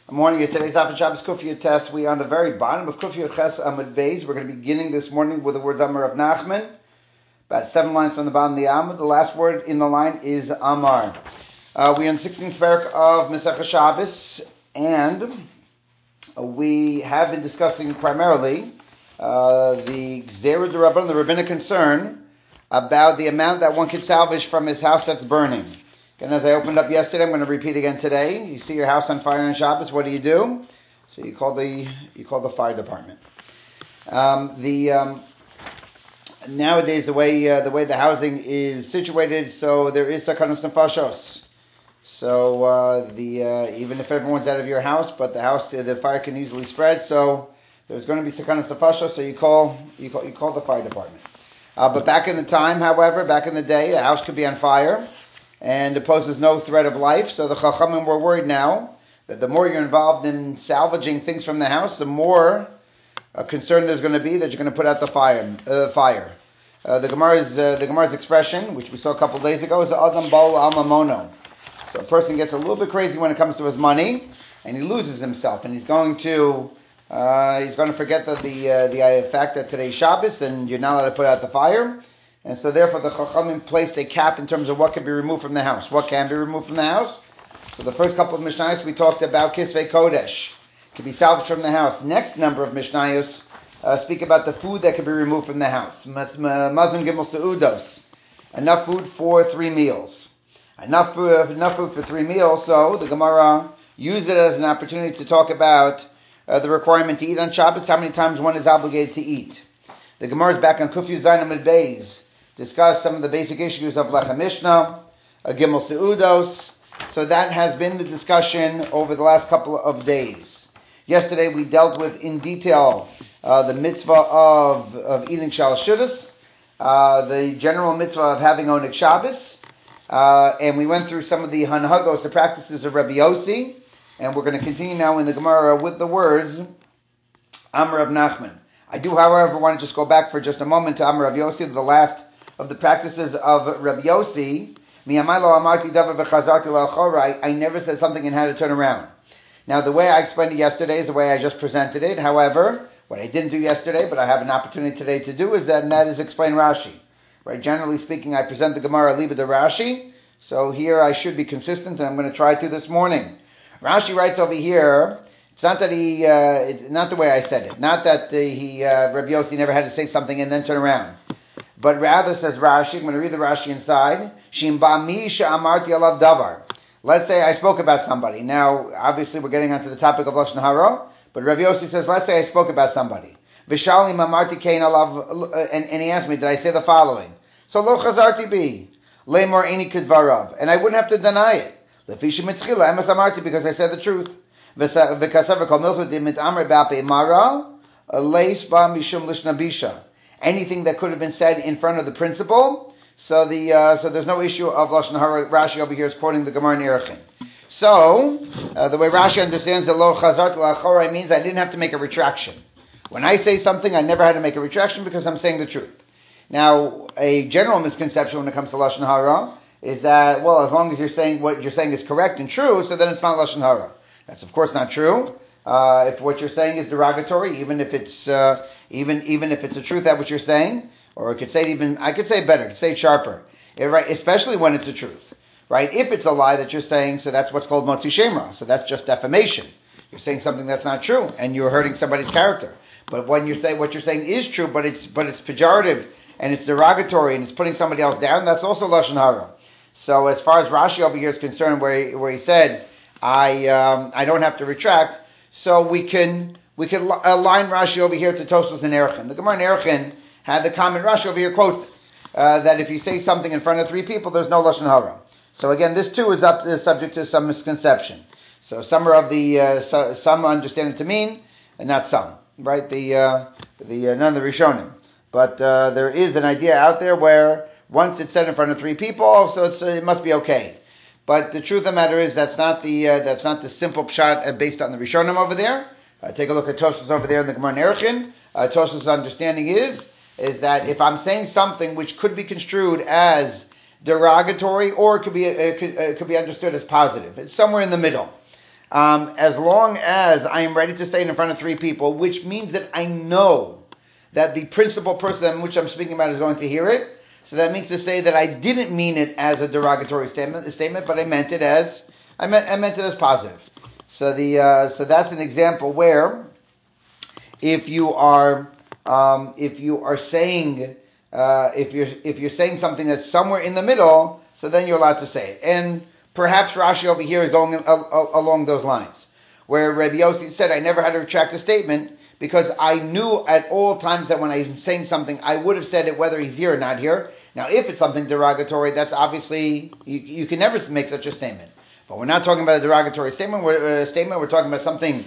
Good morning. Today's Daf Shabbos Kufiyah test. We are on the very bottom of Kufiyah Ches Amud Beis. We're going to be beginning this morning with the words Amar of Nachman. About 7 lines from the bottom of the Amud. The last word in the line is Amar. We are in the 16th parak of Masechah Shabbos, and we have been discussing primarily the Gzera D'Rabbanan, the rabbinic concern about the amount that one can salvage from his house that's burning. And as I opened up yesterday, I'm going to repeat again today. You see your house on fire on Shabbos, what do? So you call the fire department. Nowadays the way the housing is situated, so there is sakanos nefashos. So even if everyone's out of your house, but the fire can easily spread. So there's going to be sakanos nefashos. So you call the fire department. But back in the day, the house could be on fire, and it poses no threat of life. So the Chachamim were worried now that the more you're involved in salvaging things from the house, the more concern there's going to be that you're going to put out the fire. The Gemara's expression, which we saw a couple of days ago, is Adam Baal Al Mamono. So a person gets a little bit crazy when it comes to his money, and he loses himself, and he's going to forget that the fact that today's Shabbos and you're not allowed to put out the fire. And so therefore the Chachamim placed a cap in terms of what can be removed from the house. What can be removed from the house? So the first couple of Mishnayos we talked about Kisvei Kodesh, can be salvaged from the house. Next number of Mishnayos speak about the food that can be removed from the house. Mazon Gimel Seudos, enough food for 3 meals. Enough food for 3 meals, so the Gemara used it as an opportunity to talk about the requirement to eat on Shabbos, how many times one is obligated to eat. The Gemara is back on Kufiyah Zayin Amud Beis, discuss some of the basic issues of Lechem Mishnah, Gimel Seudos. So that has been the discussion over the last couple of days. Yesterday we dealt with in detail the mitzvah of eating Shal Shudas, the general mitzvah of having Oneg Shabbos, and we went through some of the hanhagos, the practices of Rabbi Yossi, and we're going to continue now in the Gemara with the words Amar of Nachman. I do, however, want to just go back for just a moment to Amar of Yossi, the last of the practices of Rabbi Yossi. I never said something and had to turn around. Now, the way I explained it yesterday is the way I just presented it. However, what I didn't do yesterday, but I have an opportunity today to do, and that is explain Rashi. Right? Generally speaking, I present the Gemara Liba de Rashi. So here I should be consistent, and I'm going to try to this morning. Rashi writes over here. It's not that it's not the way I said it. Not that Rabbi Yossi never had to say something and then turn around. But rather, says Rashi, I'm going to read the Rashi inside. Shim ba'mi she'amarti alav davar. Let's say I spoke about somebody. Now, obviously, we're getting onto the topic of Lashon Hara, but Rabbi Yossi says, let's say I spoke about somebody. V'shalim amarti kein alav, and he asked me, did I say the following? So lo chazarti bi, le'mor eni kedvarav, and I wouldn't have to deny it. Lefi shemitchila emes amarti, because I said the truth. V'kasav kol milso dimit'amar ba'pei mara, leis ba mishum lishnabisha. Anything that could have been said in front of the principal, so there's no issue of Lashon Hara. Rashi over here is quoting the Gemara in Erechim. So the way Rashi understands that lo chazart la'achorei means I didn't have to make a retraction. When I say something, I never had to make a retraction because I'm saying the truth. Now, a general misconception when it comes to Lashon Hara is that, well, as long as you're saying what you're saying is correct and true, so then it's not Lashon Hara. That's of course not true. If what you're saying is derogatory, even if it's even if it's a truth that what you're saying, or I could say it better, I could say it sharper, right? Especially when it's a truth, right? If it's a lie that you're saying, so that's what's called motzi shemra. So that's just defamation. You're saying something that's not true, and you're hurting somebody's character. But when you say what you're saying is true, but it's pejorative and it's derogatory and it's putting somebody else down, that's also lashon hara. So as far as Rashi over here is concerned, where he said I don't have to retract. So we can align Rashi over here to Tosfos and Erechim. The Gemara in Erechim had the comment Rashi over here quotes that if you say something in front of 3 people, there's no lashon hara. So again, this too is subject to some misconception. So some understand it to mean, and not some, right? None of the Rishonim, but there is an idea out there where once it's said in front of 3 people, so it must be okay. But the truth of the matter is that's not the simple pshat based on the Rishonim over there. Take a look at Tosfos over there in the Gemara in Erechim. Tosfos' understanding is that if I'm saying something which could be construed as derogatory or it could be understood as positive, it's somewhere in the middle. as long as I am ready to say it in front of three people, which means that I know that the principal person which I'm speaking about is going to hear it. So that means to say that I didn't mean it as a derogatory statement, but I meant it as positive. So so that's an example where if you're saying something that's somewhere in the middle, so then you're allowed to say it. And perhaps Rashi over here is going along those lines, where Rabbi Yossi said, I never had to retract a statement because I knew at all times that when I was saying something, I would have said it whether he's here or not here. Now, if it's something derogatory, that's obviously, you can never make such a statement. But we're not talking about a derogatory statement. We're talking about something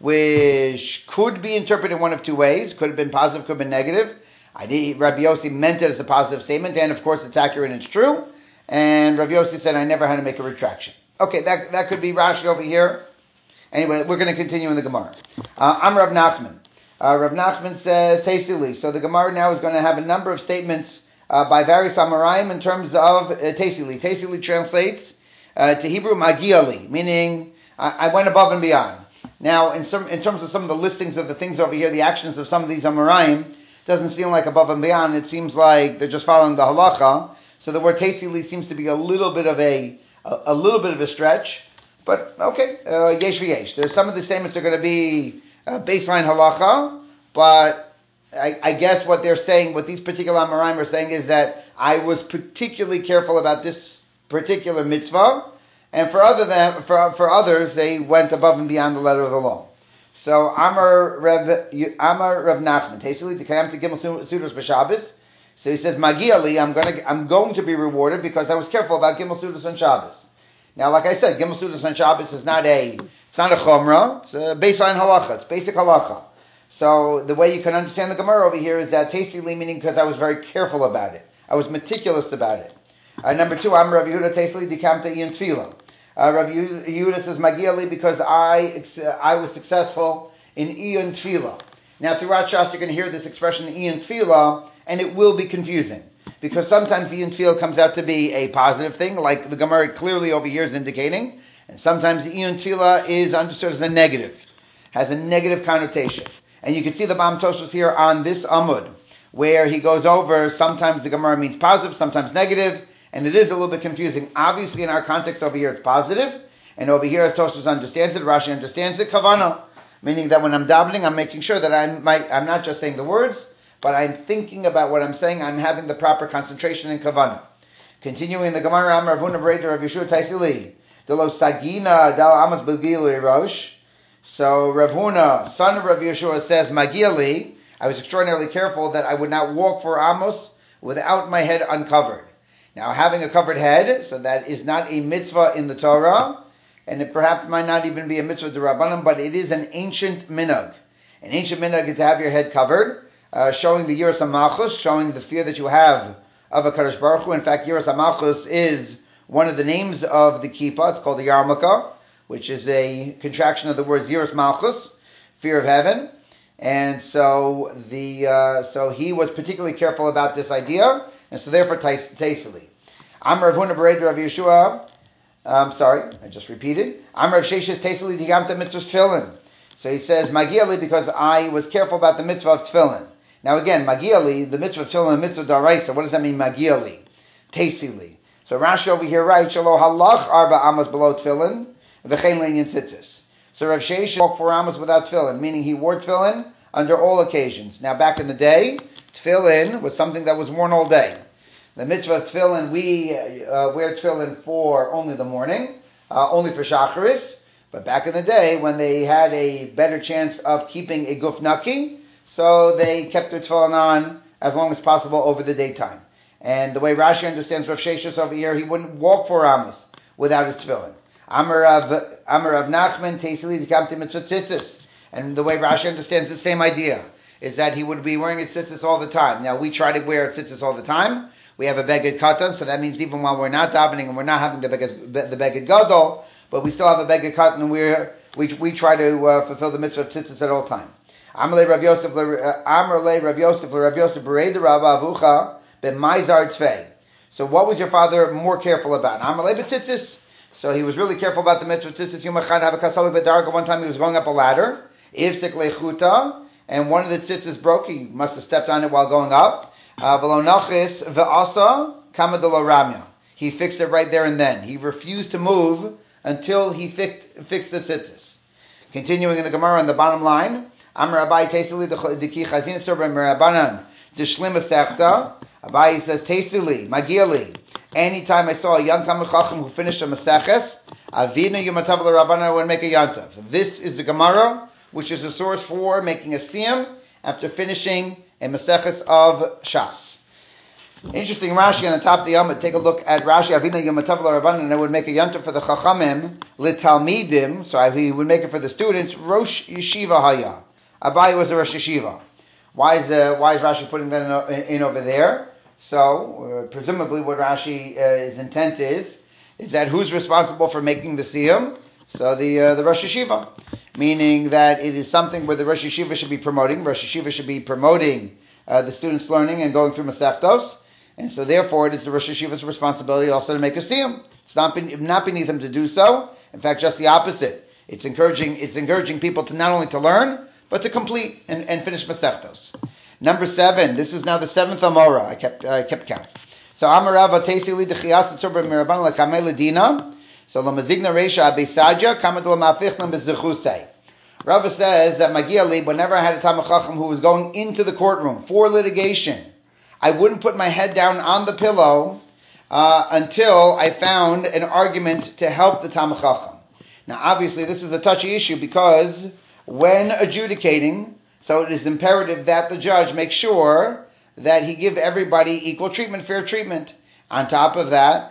which could be interpreted one of two ways. Could have been positive, could have been negative. Rabbi Yossi meant it as a positive statement, and of course it's accurate and it's true. And Rabbi Yossi said, I never had to make a retraction. Okay, that could be Rashi over here. Anyway, we're going to continue in the Gemara. I'm Rav Nachman. Rav Nachman says, Teisili. So the Gemara now is going to have a number of statements by various Amoraim in terms of Teisili. Teisili translates to Hebrew Magiali, meaning I went above and beyond. Now, in terms of some of the listings of the things over here, the actions of some of these Amoraim, doesn't seem like above and beyond. It seems like they're just following the halacha. So the word Teisili seems to be a little bit of a stretch. But okay, yesh v'yesh. There's some of the statements that are going to be baseline halacha, but I guess what they're saying, what these particular Amoraim are saying, is that I was particularly careful about this particular mitzvah, and for others, they went above and beyond the letter of the law. So Amar Rav Nachman, Teisili T'kayam T'Gimel Sudas B'Shabbos. So he says, Magiali, I'm going to be rewarded because I was careful about Gimel Sudas on Shabbos. Now, like I said, Gimel Sudas on Shabbos is not a chomra, it's a baseline halacha, it's basic halacha. So the way you can understand the Gemara over here is that Teisili, meaning because I was very careful about it. I was meticulous about it. Number two, I'm Rav Yehuda Teisili Dikamta Ian Tefillah. Rav Yehuda says, Magiali, because I was successful in Ian Tefillah. Now, throughout Shas, you're going to hear this expression, Ian Tefillah, and it will be confusing. Because sometimes Ian Tefillah comes out to be a positive thing, like the Gemara clearly over here is indicating, and sometimes the Ian Tefillah is understood as a negative, has a negative connotation. And you can see the Bam Tosfos here on this Amud, where he goes over, sometimes the Gemara means positive, sometimes negative, and it is a little bit confusing. Obviously, in our context over here, it's positive, and over here, as Tosfos understands it, Rashi understands it, Kavana, meaning that when I'm davening, I'm making sure that I'm not just saying the words, but I'm thinking about what I'm saying. I'm having the proper concentration in Kavanah. Continuing the Gemara, Amar Ravuna Bereder Rav Yeshua Teisili, Delo Sagina Dal Amos Bilgilu Rosh. So Rav Huna, son of Rav Yeshua, says, Magiali, I was extraordinarily careful that I would not walk for Amos without my head uncovered. Now, having a covered head, so that is not a mitzvah in the Torah, and it perhaps might not even be a mitzvah d'Rabbanan, but it is an ancient minhag. An ancient minhag is to have your head covered, showing the Yiras HaMalchus, showing the fear that you have of HaKadosh Baruch Hu. In fact, Yiras HaMalchus is one of the names of the kippah. It's called the yarmulke, which is a contraction of the word Yiras Malchus, fear of heaven. And so so he was particularly careful about this idea, and so therefore Teisili. Amar Rav Huna Bereder Rav Yeshua. Sorry, I just repeated. Amar Rav Sheshes Teisili Digamta Mitzvah Tefillin. So he says Magiali because I was careful about the mitzvah of tefillin. Now again, Magiali, the mitzvah of tefillin, the mitzvah daraisa. What does that mean, Magiali? Teisili. So Rashi over here writes, Shalo halach arba amos below tefillin, v'chein le'inyan tzitzis. So Rav Sheshes walked 4 amos without tefillin, meaning he wore tefillin under all occasions. Now back in the day, tefillin was something that was worn all day. The mitzvah of tefillin, we wear tefillin for only the morning, only for shacharis. But back in the day, when they had a better chance of keeping a guf naki, so they kept their tefillin on as long as possible over the daytime. And the way Rashi understands Rav Sheshes over here, he wouldn't walk 4 amos without his tefillin. Amar Rav Nachman Teisili Dikamta Mitzvah Tzitzis. And the way Rashi understands the same idea is that he would be wearing a tzitzis all the time. Now we try to wear a tzitzis all the time. We have a beged katan, so that means even while we're not davening and we're not having the beged gadol, but we still have a beged katan, and we try to fulfill the mitzvah of tzitzis at all time. Amar le Rav Yosef Rav Yosef Bereder Rav Avucha b'maizar tzvei. So what was your father more careful about? Amar le b'tzitzis. So he was really careful about the mitzvah. Tzitzis yom echad have a kasalik b'darga. One time he was going up a ladder. Ifsik lechuta, and one of the tzitzis broke. He must have stepped on it while going up. V'lo nachis ve'asa kama de lo ramya. He fixed it right there and then. He refused to move until he fixed the tzitzis. Continuing in the Gemara on the bottom line, Amar Abai Tesili deki chazin tzurba merabanan deshlim masechta. Abai says Tesili magiali. Anytime I saw a young Talmid Chacham who finished a Maseches, Avina Yomatav l'Rabbanan would make a Yantav. This is the Gemara, which is a source for making a Siyam after finishing a Maseches of Shas. Interesting Rashi on the top of the Yom. Take a look at Rashi. Avina Yomatav l'Rabbanan, and I would make a Yantav for the Chachamim, L'Talmidim, so he would make it for the students, Rosh Yeshiva Haya. Abai was a Rosh Yeshiva. Why is Rashi putting that in over there? So, presumably what Rashi's intent is that who's responsible for making the siyum? So the Rosh Yeshiva. Meaning that it is something where the Rosh Yeshiva should be promoting. Rosh Yeshiva should be promoting the students learning and going through Masechtos. And so therefore it is the Rosh Yeshiva's responsibility also to make a siyum. It's not beneath him to do so. In fact, just the opposite. It's encouraging people to not only to learn, but to complete and finish Masechtos. Number 7. This is now the 7th Amora. I kept count. So Amarava Tesili Dechiyas Tzurba Miraban Lakamei Ledina. So Lamazigna Reisha Abesaja Kamadul Mafichlam Bezechusei. Rava says that Magiali, whenever I had a Talmid Chacham who was going into the courtroom for litigation, I wouldn't put my head down on the pillow until I found an argument to help the Talmid Chacham. Now, obviously, this is a touchy issue because when adjudicating, so it is imperative that the judge make sure that he give everybody equal treatment, fair treatment. On top of that,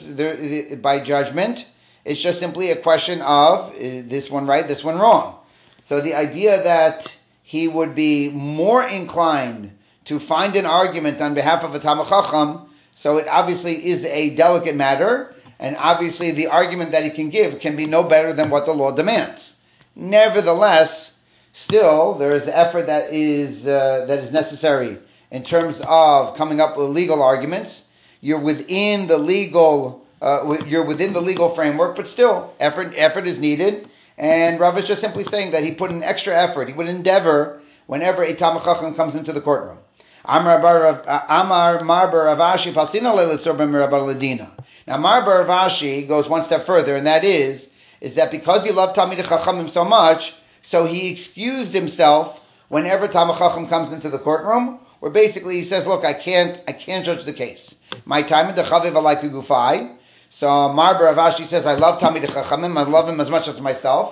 by judgment, it's just simply a question of this one right, this one wrong. So the idea that he would be more inclined to find an argument on behalf of a Talmid Chacham, so it obviously is a delicate matter, and obviously the argument that he can give can be no better than what the law demands. Nevertheless, still, there is effort that is necessary in terms of coming up with legal arguments. You're within the legal framework, but still, effort is needed. And Rav is just simply saying that he put in extra effort. He would endeavor whenever a Talmid Chacham comes into the courtroom. Amar Marbar Ravashi Pasina Leilitzur B'Mirabal Ledina. Now, Marbar Ravashi goes one step further, and that is that because he loved Talmidei Chachamim so much, so he excused himself whenever Talmid Chacham comes into the courtroom, where basically he says, look, I can't judge the case. My time in the Chaviv Alaiku Gufai. So Marbar Ravashi says, I love Talmidei Chachamim, I love him as much as myself.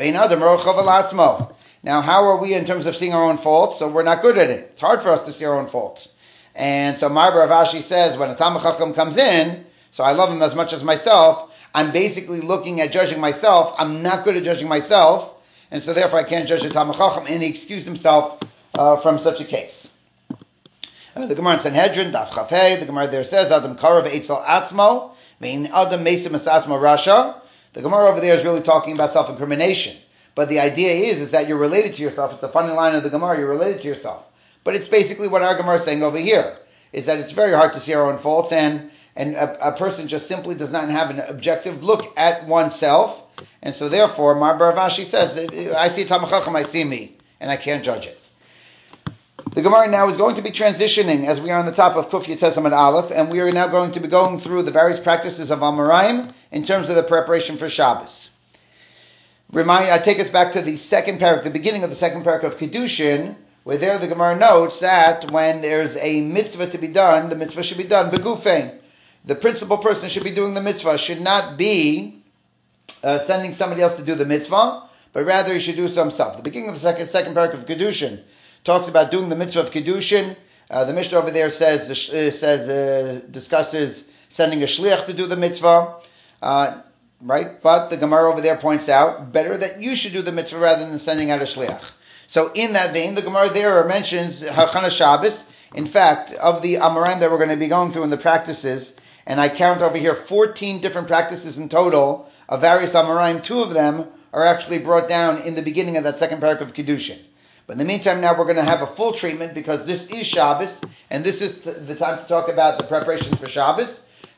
Now, how are we in terms of seeing our own faults? So we're not good at it. It's hard for us to see our own faults. And so Marbar Ravashi says, when a Talmid Chacham comes in, so I love him as much as myself, I'm basically looking at judging myself. I'm not good at judging myself. And so therefore I can't judge the Talmid Chacham, and he excused himself from such a case. The Gemara in Sanhedrin, Daf Chafei, the Gemara there says, Adam Karav Eitzel Atzmo, Vein Adam Mesim Es Atzmo Rasha. The Gemara over there is really talking about self-incrimination. But the idea is that you're related to yourself. It's a funny line of the Gemara, you're related to yourself. But it's basically what our Gemara is saying over here, is that it's very hard to see our own faults, and a person just simply does not have an objective look at oneself. And so therefore, Marbar Ravashi says, I see Talmid Chacham, I see me, and I can't judge it. The Gemara now is going to be transitioning as we are on the top of Kuf Yetez Amud Aleph, and we are now going to be going through the various practices of Amoraim in terms of the preparation for Shabbos. I take us back to the second parak, the beginning of the second parak of Kiddushin, where there the Gemara notes that when there's a mitzvah to be done, the mitzvah should be done begufein. The principal person should be doing the mitzvah, should not be sending somebody else to do the mitzvah, but rather he should do so himself. The beginning of the second parak of Kiddushin talks about doing the mitzvah of Kiddushin. The Mishnah over there discusses sending a shliach to do the mitzvah, right? But the Gemara over there points out better that you should do the mitzvah rather than sending out a shliach. So in that vein, the Gemara there mentions Hachana Shabbos. In fact, of the Amoraim that we're going to be going through in the practices, and I count over here 14 different practices in total of various Amoraim, 2 of them are actually brought down in the beginning of that second parak of Kiddushin. But in the meantime, now we're going to have a full treatment because this is Shabbos, and this is the time to talk about the preparations for Shabbos.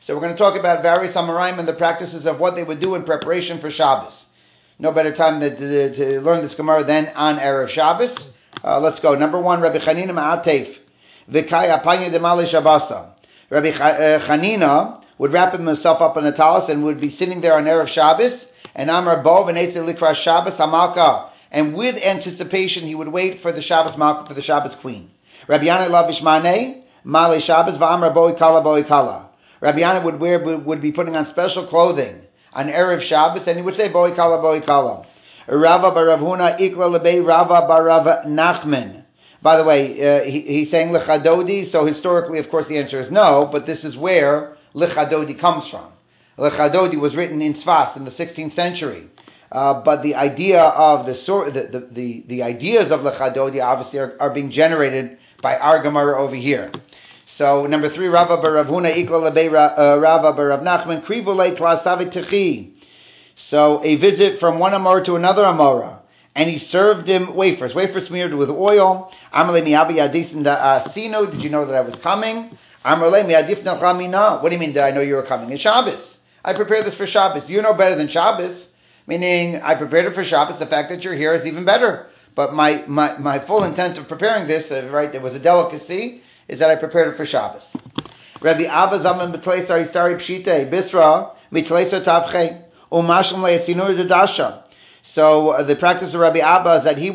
So we're going to talk about various Amoraim and the practices of what they would do in preparation for Shabbos. No better time to learn this Gemara than on Erev Shabbos. Let's go. Number one, Rabbi Chanina Ma'atef. V'kai apanya demali Shabbasa. Rabbi Chanina would wrap himself up in a talis and would be sitting there on Erev Shabbos. And Amar Bo v'neitzeh likra Shabbos hamalka. And with anticipation, he would wait for the Shabbos Malka, for the Shabbos Queen. Rabbi Yana lavish maneh, male Shabbos v'amar boi kala. Rabbi Yana would be putting on special clothing on Erev Shabbos, and he would say boi kala. Rava bar Rav Huna ikla lebei Rava bar Rav Nachman. By the way, he's saying lechadodi, so historically, of course, the answer is no, but this is where lechadodi comes from. Lechadodi was written in Tzfas in the 16th century. But the idea of the ideas of lechadodi obviously are being generated by our Gemara over here. So number three, Rava bar Rav Huna ikla lebei Rava bar Rav Nachman krivulei tlasavit techi. So a visit from one Amora to another Amora, and he served him wafers smeared with oil. Amalei miyabi yadisin da'asino. Did you know that I was coming? Amalei miyadif nachamina. What do you mean? Did I know you were coming? It's Shabbos. I prepared this for Shabbos. You know better than Shabbos. Meaning, I prepared it for Shabbos. The fact that you're here is even better. But my full intent of preparing this, right, it was a delicacy, is that I prepared it for Shabbos. Rabbi Abba Zaman B'Tleisar Histari Pshite Bisra Mitleisar Tavche Umashlam Le'etzinur Dadasha. So the practice of Rabbi Abba is that he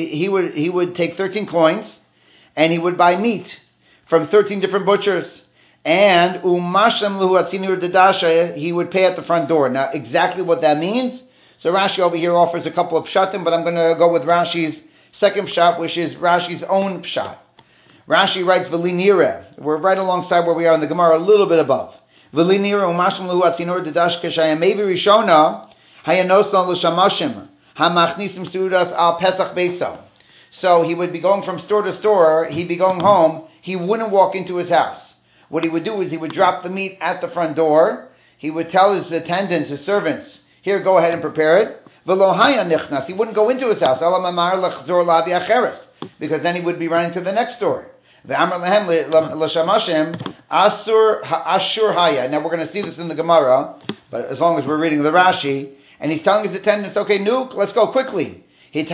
would take 13 coins and he would buy meat from 13 different butchers. And Umashlam Lehu Atzinur Dadasha, he would pay at the front door. Now, exactly what that means. So Rashi over here offers a couple of pshatim, but I'm going to go with Rashi's second pshat, which is Rashi's own pshat. Rashi writes V'linira. We're right alongside where we are in the Gemara, a little bit above. V'linira umashim lehu atzinor dedash kashayamevi rishona hayanosan l'shamashim hamachnisim sudas al pesach beso. So he would be going from store to store. He'd be going home. He wouldn't walk into his house. What he would do is he would drop the meat at the front door. He would tell his attendants, his servants, here, go ahead and prepare it. He wouldn't go into his house. Because then he would be running to the next store. Now we're going to see this in the Gemara, but as long as we're reading the Rashi, and he's telling his attendants, okay, Nuke, let's go quickly.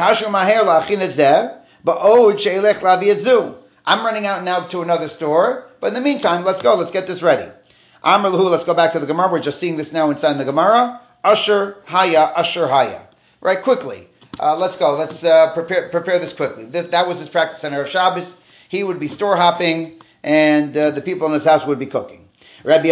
I'm running out now to another store, but in the meantime, let's get this ready. Let's go back to the Gemara. We're just seeing this now inside the Gemara. Asher Haya. Right, quickly. Let's go. Let's prepare this quickly. That was his practice on Erev Shabbos. He would be store hopping, and the people in his house would be cooking. Rabbi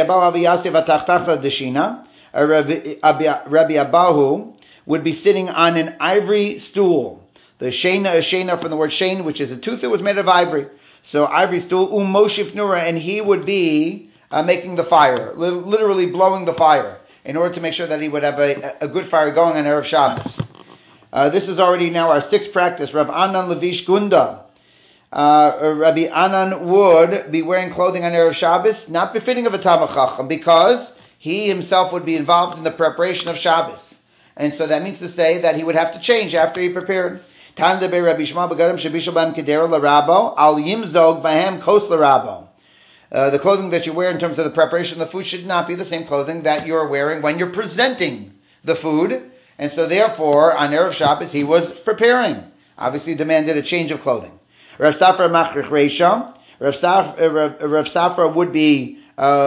Abahu would be sitting on an ivory stool. The shena from the word shein, which is a tooth that was made of ivory. So ivory stool, Moshif Nura, and he would be making the fire, literally blowing the fire, in order to make sure that he would have a good fire going on Erev Shabbos. This is already now our sixth practice. Rav Anan Levish Gunda. Rabbi Anan would be wearing clothing on Erev Shabbos, not befitting of a Talmid Chacham, because he himself would be involved in the preparation of Shabbos. And so that means to say that he would have to change after he prepared. The clothing that you wear in terms of the preparation of the food should not be the same clothing that you're wearing when you're presenting the food. And so therefore, on Erev Shabbos, he was preparing. Obviously demanded a change of clothing. Rav Safra Machrich Reisha. Rav Safra would be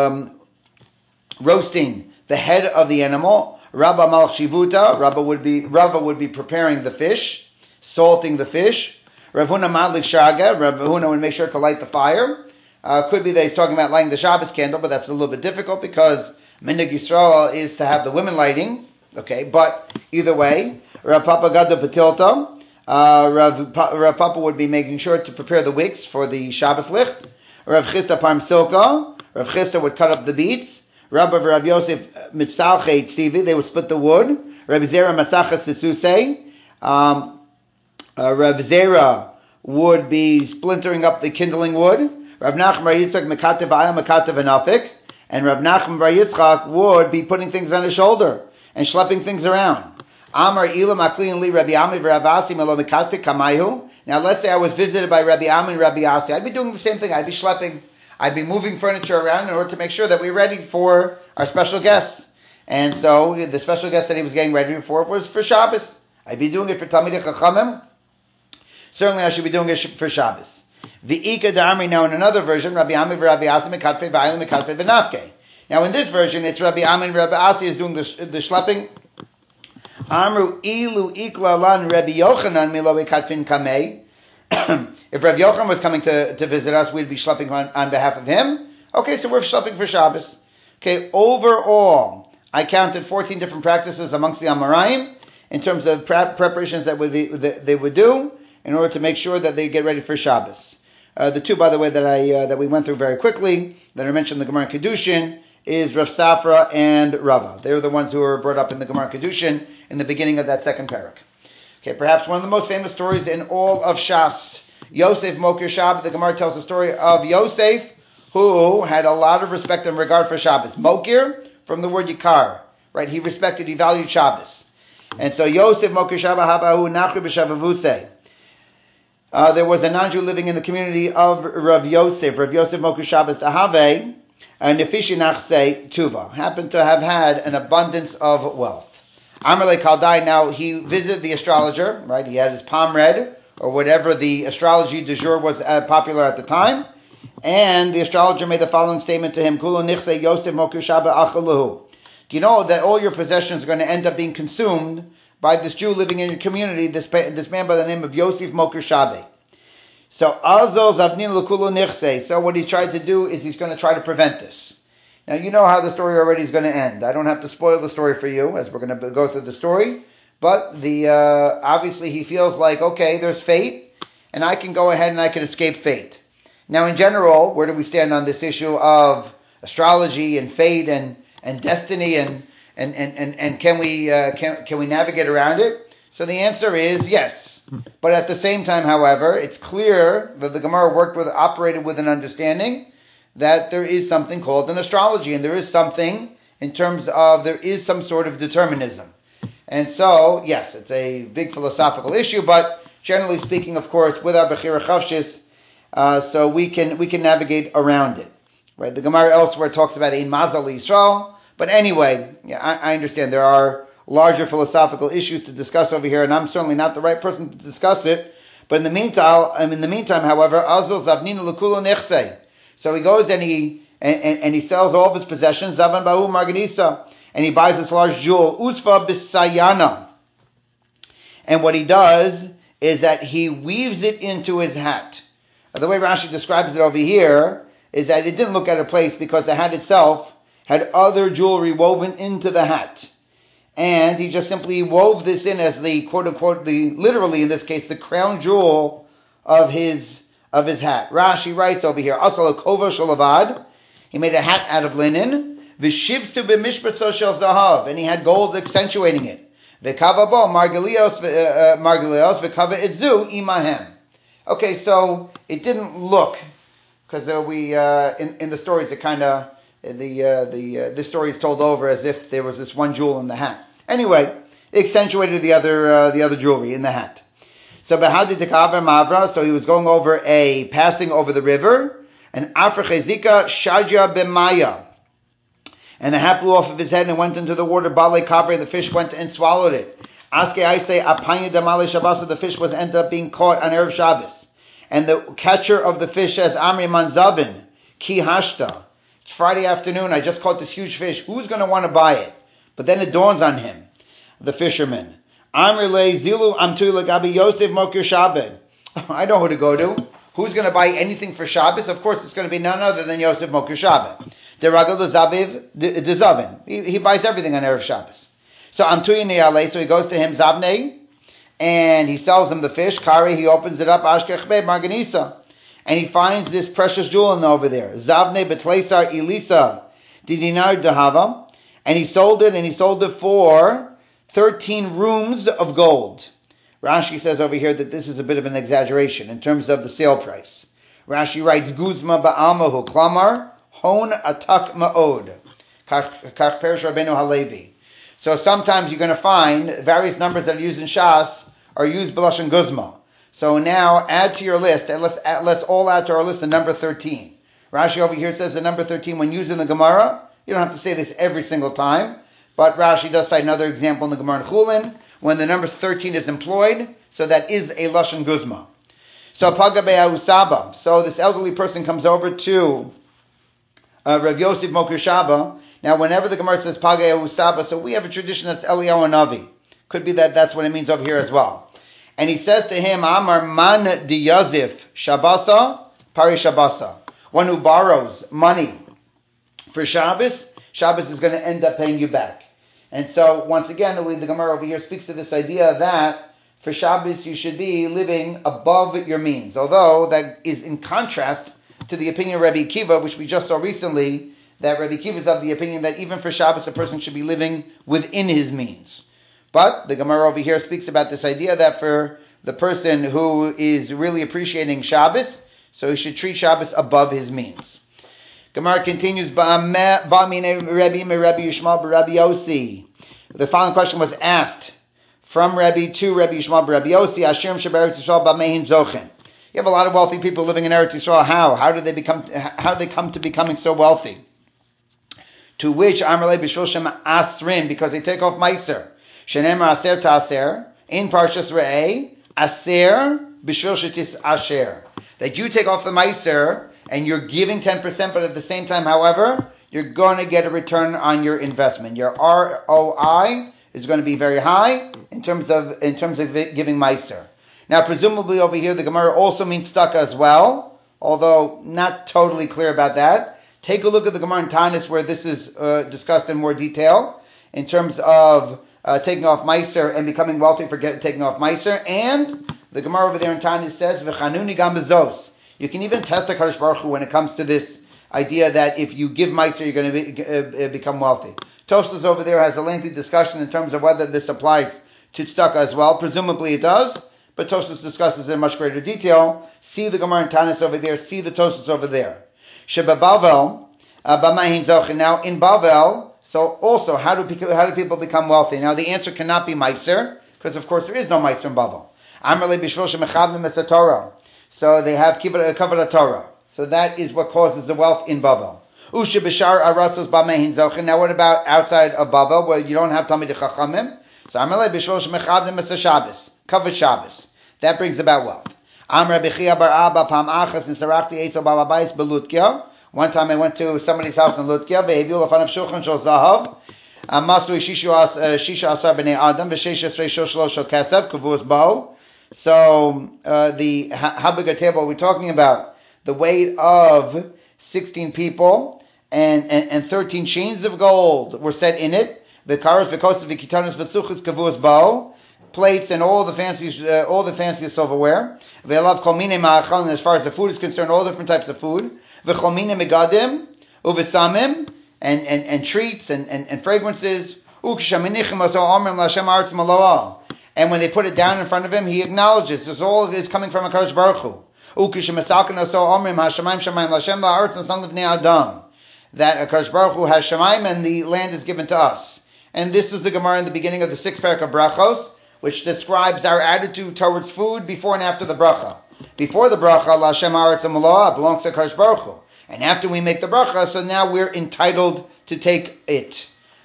roasting the head of the animal. Rabba Malch Shivuta. Rabba would be preparing the fish, salting the fish. Rav Huna Madlik Shaga. Rav Huna would make sure to light the fire. Could be that he's talking about lighting the Shabbos candle, but that's a little bit difficult because Minhag Yisrael is to have the women lighting. Okay, but either way, Rav Papa Gadol Patilto. Rav Papa would be making sure to prepare the wicks for the Shabbos licht. Rav Chisda Parm Silka. Rav Chisda would cut up the beets. Rabba Rav Yosef Mitzalche Tzivi, they would split the wood. Rav Zera Matzachas Sesuse. Rav Zera would be splintering up the kindling wood. Rav Nachman Bar Yitzchak Mekatev Ayam Mekatev Anafik. And Rav Nachman Bar Yitzchak would be putting things on his shoulder and schlepping things around. Amar Ilam Aklin Li Rabbi Ami V'Ravasi Melo Mekatfik Kamayu. Now let's say I was visited by Rabbi Ami and Rabbi Asi. I'd be doing the same thing. I'd be schlepping. I'd be moving furniture around in order to make sure that we're ready for our special guests. And so the special guest that he was getting ready for was for Shabbos. I'd be doing it for Talmidei Chachamim. Certainly I should be doing it for Shabbos. V'ika da'amri, now in another version, Rabbi Ami v'Rabbi Asi mekatfei v'ayla mekatfei v'nafkei. Now in this version, it's Rabbi Ami and Rabbi Asi is doing the schlepping. Amru ilu ikla lan Rabbi Yochanan milo mekatfin kamei. If Rabbi Yochanan was coming to visit us, we'd be schlepping on behalf of him. Okay, so we're schlepping for Shabbos. Okay, overall, I counted 14 different practices amongst the Amoraim in terms of preparations that they would do in order to make sure that they get ready for Shabbos. The two, by the way, that we went through very quickly, that are mentioned in the Gemara Kedushin, is Rav Safra and Rava. They're the ones who were brought up in the Gemara Kedushin in the beginning of that second parak. Okay, perhaps one of the most famous stories in all of Shas, Yosef Mokir Shabbat. The Gemara tells the story of Yosef, who had a lot of respect and regard for Shabbos. Mokir, from the word Yikar, right? He respected, he valued Shabbos. And so Yosef Mokir Shabbat Habahu Nachri B'Shavavusei. There was a non-Jew living in the community of Rav Yosef Mokir Shabbos Tahave, and Nefishi Nachse Tuva, happened to have had an abundance of wealth. Amrle Kaldai, now he visited the astrologer, right? He had his palm read, or whatever the astrology du jour was popular at the time, and the astrologer made the following statement to him: Kulo nichse Yosef Mokir Shabbat achaluhu. Do you know that all your possessions are going to end up being consumed by this Jew living in your community, this man by the name of Yosef Mokir Shabbat? So Azol Zavnin Lukulo nichse. So what he tried to do is he's going to try to prevent this. Now you know how the story already is going to end. I don't have to spoil the story for you as we're going to go through the story. But obviously he feels like, okay, there's fate, and I can go ahead and I can escape fate. Now in general, where do we stand on this issue of astrology and fate and destiny and can we navigate around it? So the answer is yes. But at the same time, however, it's clear that the Gemara operated with an understanding that there is something called an astrology, and there is something in terms of there is some sort of determinism. And so, yes, it's a big philosophical issue, but generally speaking, of course, with our Bechira Chavshis, so we can navigate around it. Right? The Gemara elsewhere talks about Ein Mazal Yisrael, but anyway, yeah, I understand there are larger philosophical issues to discuss over here, and I'm certainly not the right person to discuss it. But in the meantime, however, Azul Zavnina Lukulo Nechse. So he goes and he sells all of his possessions, Zavan Bahu Marganisa, and he buys this large jewel, Usfa Bisayana. And what he does is that he weaves it into his hat. The way Rashi describes it over here is that it didn't look at a place because the hat itself had other jewelry woven into the hat. And he just simply wove this in as the quote-unquote, literally in this case, the crown jewel of his hat. Rashi writes over here, Asal Kova Shalavad, he made a hat out of linen, V'shivtu b'mishpatzo shel zahav, and he had gold accentuating it. V'kava bo margalios v'kava itzu imahem. Okay, so it didn't look, because in the stories it kind of this story is told over as if there was this one jewel in the hat. Anyway, it accentuated the other jewelry in the hat. So Behadi Tekaber Mavra, so he was passing over the river, and Afrechezika Shaja B'maya. And the hat blew off of his head and went into the water. Bale Kabre, the fish went and swallowed it. Aske I say Apanya Damale Shabbos, the fish ended up being caught on Erev Shabbos. And the catcher of the fish says, Amri Manzavin, Ki Hashta. It's Friday afternoon, I just caught this huge fish. Who's going to want to buy it? But then it dawns on him, the fisherman. Amrile Zilu Amtu Lagabi Yosef Mokir Shabbat. I know who to go to. Who's going to buy anything for Shabbos? Of course, it's going to be none other than Yosef Mokir Shabbat. Deragal Zavin. He buys everything on Erev Shabbos. So Amtuyin Ne'ale, so he goes to him, Zavnei, and he sells him the fish. Kari, he opens it up, Ashkechbe Marganisa. And he finds this precious jewel over there. Zavne Betleisar Elisa Didinar Dahava. And he sold it for 13 rooms of gold. Rashi says over here that this is a bit of an exaggeration in terms of the sale price. Rashi writes, Guzma ba'almahu klamar hon atak ma'od. Kach perish Rabbeinu Halevi. So sometimes you're going to find various numbers that are used in Shas are used b'lashon guzma. So now add to your list, and let's all add to our list the number 13. Rashi over here says the number 13 when using the Gemara. You don't have to say this every single time, but Rashi does cite another example in the Gemara in Chulin when the number 13 is employed. So that is a Lashon Guzma. So Paga Be'ahusaba. So this elderly person comes over to Rav Yosef Mokir Shaba. Now, whenever the Gemara says Paga Be'ahusaba, so we have a tradition that's Eliyahu Navi. Could be that's what it means over here as well. And he says to him, Amar man di Yazif Shabasa Pari Shabasa. One who borrows money for Shabbos is going to end up paying you back. And so, once again, the Gemara over here speaks to this idea that for Shabbos you should be living above your means. Although that is in contrast to the opinion of Rabbi Akiva, which we just saw recently, that Rabbi Akiva is of the opinion that even for Shabbos a person should be living within his means. But the Gemara over here speaks about this idea that for the person who is really appreciating Shabbos, so he should treat Shabbos above his means. Gemara continues, the following question was asked from Rabbi to Rabbi Yishmael Rabbi Yossi, Ashirim Sheberetz Yisrael B'mehin Zochen. You have a lot of wealthy people living in Eretz Yisrael. How did they come to becoming so wealthy? To which Amrle B'Shoshem Asrim, because they take off Meiser. Shenemar Aser Ta'aser, in Parshas Re'eh, Aser B'Shoshetis Asher. That you take off the Meiser, and you're giving 10%, but at the same time, however, you're going to get a return on your investment. Your ROI is going to be very high in terms of giving Meiser. Now, presumably over here, the Gemara also means tzedakah as well, although not totally clear about that. Take a look at the Gemara in Tanis where this is discussed in more detail in terms of taking off Meiser and becoming wealthy for taking off Meiser. And the Gemara over there in Tanis says, "V'chanuni gam bezos." You can even test the Kadosh Baruch Hu when it comes to this idea that if you give Meiser, you're going to become wealthy. Tosfos over there has a lengthy discussion in terms of whether this applies to tzedakah as well. Presumably it does, but Tosfos discusses it in much greater detail. See the Gemara in Tanis over there, see the Tosfos over there. Sheba Bavel, B'mahin Zochen. Now in Bavel, so also how do people become wealthy? Now the answer cannot be Meiser, because of course there is no Meiser in Bavel. Amrle B'Shlosh Mechavim Es Torah. So they have Kavod Torah. So that is what causes the wealth in Bavel. Usha B'Shar Aratzos B'mehin Zochen. Now what about outside of Bavel, where you don't have Talmidei Chachamim? So Amrle B'Shlosh Mechavim Es Shabbos. Kavod Shabbos. That brings about wealth. Amr B'Chia Bar Abba Pam Achas Nisarachti Eitzel Balabais Belutkia. One time I went to somebody's house in Lutkia. Ve'eviu lefanav shulchan shel zahav. Masui shisha asar b'nei adam v'sheish esrei shlosh shel kesef kavuz bo. So how big a table are we talking about? The weight of 16 people and 13 chains of gold were set in it. V'karos v'kosov v'kitanos v'tzuchos kavuz bo. Plates and all the fanciest silverware. Ve'elav kol minei ma'achal, and as far as the food is concerned, all different types of food. V'chol minei megadim uvesamim, and treats and fragrances. Uk'shaminichim aso omrim l'Hashem haaretz maloah. And when they put it down in front of him, he acknowledges this all is coming from HaKadosh Baruch Hu. Uk'shemasalken aso omrim hashamayim shamayim l'Hashem la'aretz nasan l'vnei adam. That HaKadosh Baruch Hu has shamayim and the land is given to us. And this is the Gemara in the beginning of the 6th parak of Brachos, which describes our attitude towards food before and after the bracha. Before the bracha, L'Hashem haaretz maloah belongs to HaKadosh Baruch Hu. And after we make the bracha, so now we're entitled to take it.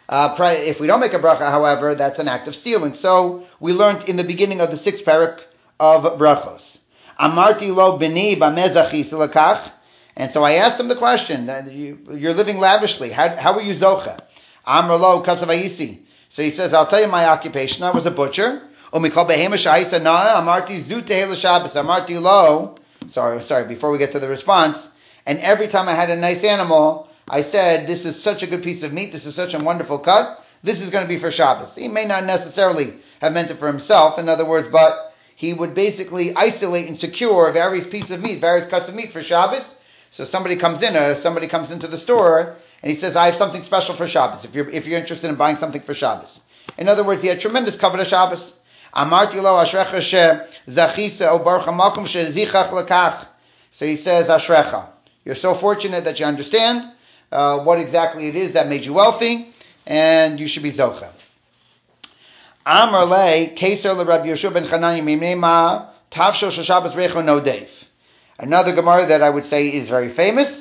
If we don't make a bracha, however, that's an act of stealing. So we learned in the beginning of the 6th parak of Brachos. Amarti lo b'ni b'mezachi silakach. And so I asked him the question, you're living lavishly, how are you zocha? Amar lo kasavayisi. So he says, I'll tell you my occupation. I was a butcher. Sorry, before we get to the response. And every time I had a nice animal, I said, this is such a good piece of meat, this is such a wonderful cut, this is going to be for Shabbos. He may not necessarily have meant it for himself, in other words, but he would basically isolate and secure various pieces of meat, various cuts of meat for Shabbos. So somebody comes into the store, and he says, I have something special for Shabbos, if you're interested in buying something for Shabbos. In other words, he had tremendous kavod of Shabbos. Amarti lo ashrecha she zachisa o baruch hamakom she zichach lekach. So he says, ashrecha. You're so fortunate that you understand what exactly it is that made you wealthy, and you should be zocha. Amar le keser le Rabbi Yeshua ben Chananya mimema tavshel Shabbos recho nodeif. Another Gemara that I would say is very famous.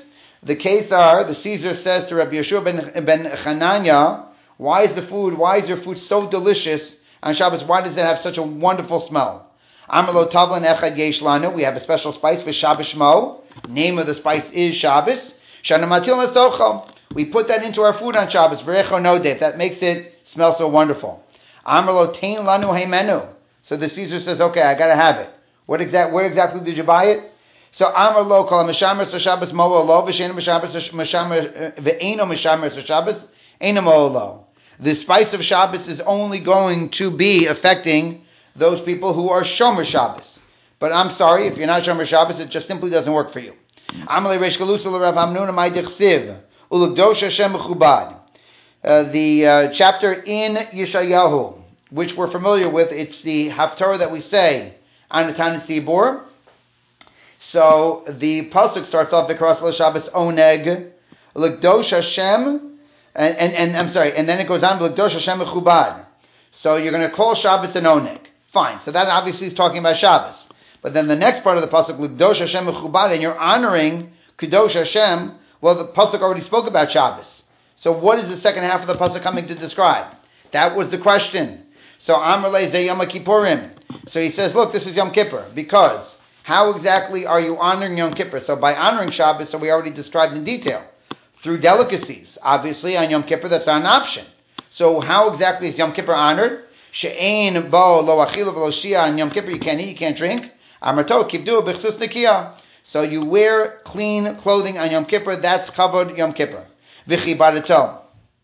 The Kesar, the Caesar, says to Rabbi Yeshua ben Chananya, why is your food so delicious on Shabbos? Why does it have such a wonderful smell? Amar tavlan echad yesh lanu. We have a special spice for Shabbos Shmo. Name of the spice is Shabbos. Shana matil nasochel. We put that into our food on Shabbos. V'recho nodef. That makes it smell so wonderful. Amar tein lanu heimenu. So the Caesar says, okay, I gotta have it. Where exactly did you buy it? So Amar lo kol mishamer so Shabbos mo lo v'sheinu mishamer ve'eno mishamer so Shabbos eno mo lo. The spice of Shabbos is only going to be affecting those people who are Shomer Shabbos. But I'm sorry, if you're not Shomer Shabbos, it just simply doesn't work for you. Amalei Reish Galusa l'Rav Hamnuna Mai Dechsiv Ulugdosh Hashem Mechubad. The chapter in Yeshayahu, which we're familiar with, it's the Haftarah that we say on the Tanit Tzibur. So the pasuk starts off V'karas l'Shabbos Oneg Ulugdosh Hashem. And I'm sorry, and then it goes on L'Kdosh Hashem Mechubad. So you're going to call Shabbos an Oneg. Fine. So that obviously is talking about Shabbos. But then the next part of the pasuk L'Kdosh Hashem Mechubad, and you're honoring Kadosh Hashem. Well, the pasuk already spoke about Shabbos. So what is the second half of the pasuk coming to describe? That was the question. So Amar le ze Yom Kippurim. So he says, look, this is Yom Kippur, because how exactly are you honoring Yom Kippur? So by honoring Shabbos, so we already described in detail. Through delicacies. Obviously, on Yom Kippur, that's not an option. So how exactly is Yom Kippur honored? She'ein bo lo achila v'lo shia. On Yom Kippur, you can't eat, you can't drink. Amarto kibdu b'chsus nekiya. So you wear clean clothing on Yom Kippur. That's covered Yom Kippur. V'chi barato.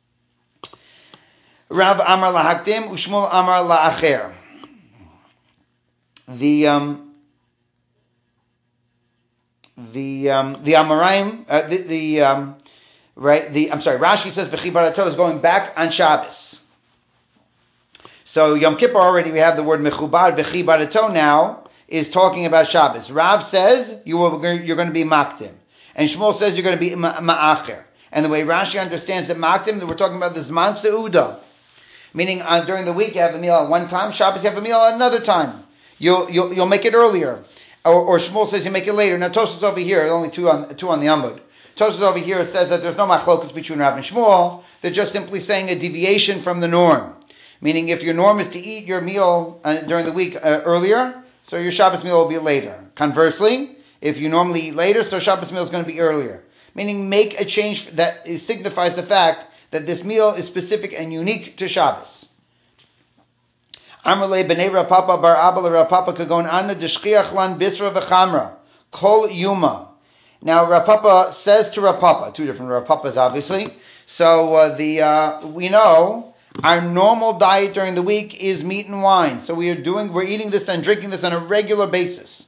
Rav Amar lahakdim u'Shmuel Amar la'acher. The Amoraim, right? Rashi says V'chi barato is going back on Shabbos. So Yom Kippur already we have the word mechubad. V'chi barato now is talking about Shabbos. Rav says you're going to be makdim, and Shmuel says you're going to be ma'acher. And the way Rashi understands that makdim, that we're talking about the zman seuda, meaning during the week you have a meal at one time. Shabbos you have a meal at another time. You'll make it earlier, or Shmuel says you make it later. Now Tosfos over here, only two on the Amud. Tosfos over here says that there's no machlokus between Rav and Shmuel. They're just simply saying a deviation from the norm. Meaning if your norm is to eat your meal during the week earlier, so your Shabbos meal will be later. Conversely, if you normally eat later, so Shabbos meal is going to be earlier. Meaning make a change that signifies the fact that this meal is specific and unique to Shabbos. Amrle b'nei Rav Papa bar Abba Rav Papa kagon anna d'shchiach lan bisra v'chamra kol yuma. Now, Rav Papa says to Rav Papa, two different Rav Papas, obviously. So we know our normal diet during the week is meat and wine. So we're eating this and drinking this on a regular basis.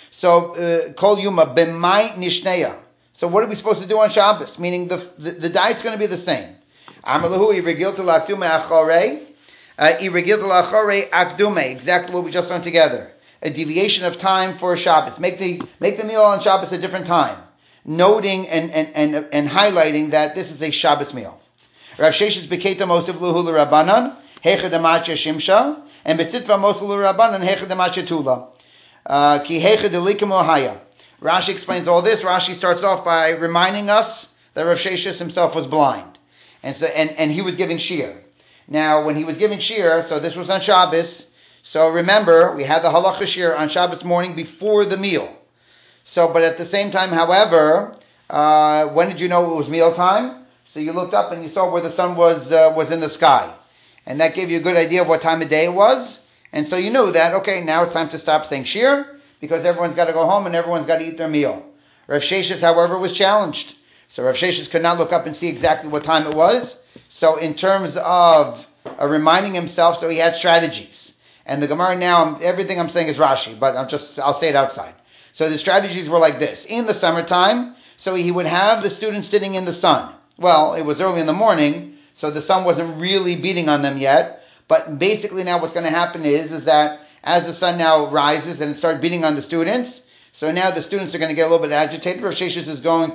So kol yuma b'mai nishneya. So what are we supposed to do on Shabbos? Meaning the diet's going to be the same. Amalahu irregil to lakdume achorei, irregil to lachorei akdume. Exactly what we just learned together. A deviation of time for Shabbos. Make the meal on Shabbos a different time, noting and highlighting that this is a Shabbos meal. Rav Sheshes beketa mosiv luhu l'Rabbanan hecha d'matcha shimsha and betzitva mosiv l'Rabbanan hecha d'matcha tula ki hecha d'likim l'haya. Rashi explains all this. Rashi starts off by reminding us that Rav Sheshes himself was blind, and he was giving shir. Now, when he was giving shir, so this was on Shabbos. So remember, we had the halacha shir on Shabbos morning before the meal. So, but at the same time, however, when did you know it was meal time? So you looked up and you saw where the sun was in the sky, and that gave you a good idea of what time of day it was. And so you knew that okay, now it's time to stop saying shir because everyone's got to go home and everyone's got to eat their meal. Rav Sheshes, however, was challenged. So Rav Sheshes could not look up and see exactly what time it was. So in terms of reminding himself, so he had strategies. And the Gemara now, everything I'm saying is Rashi, but I'll say it outside. So the strategies were like this. In the summertime, so he would have the students sitting in the sun. Well, it was early in the morning, so the sun wasn't really beating on them yet. But basically now what's going to happen is that as the sun now rises and it starts beating on the students, so now the students are going to get a little bit agitated. Rav Sheshes is going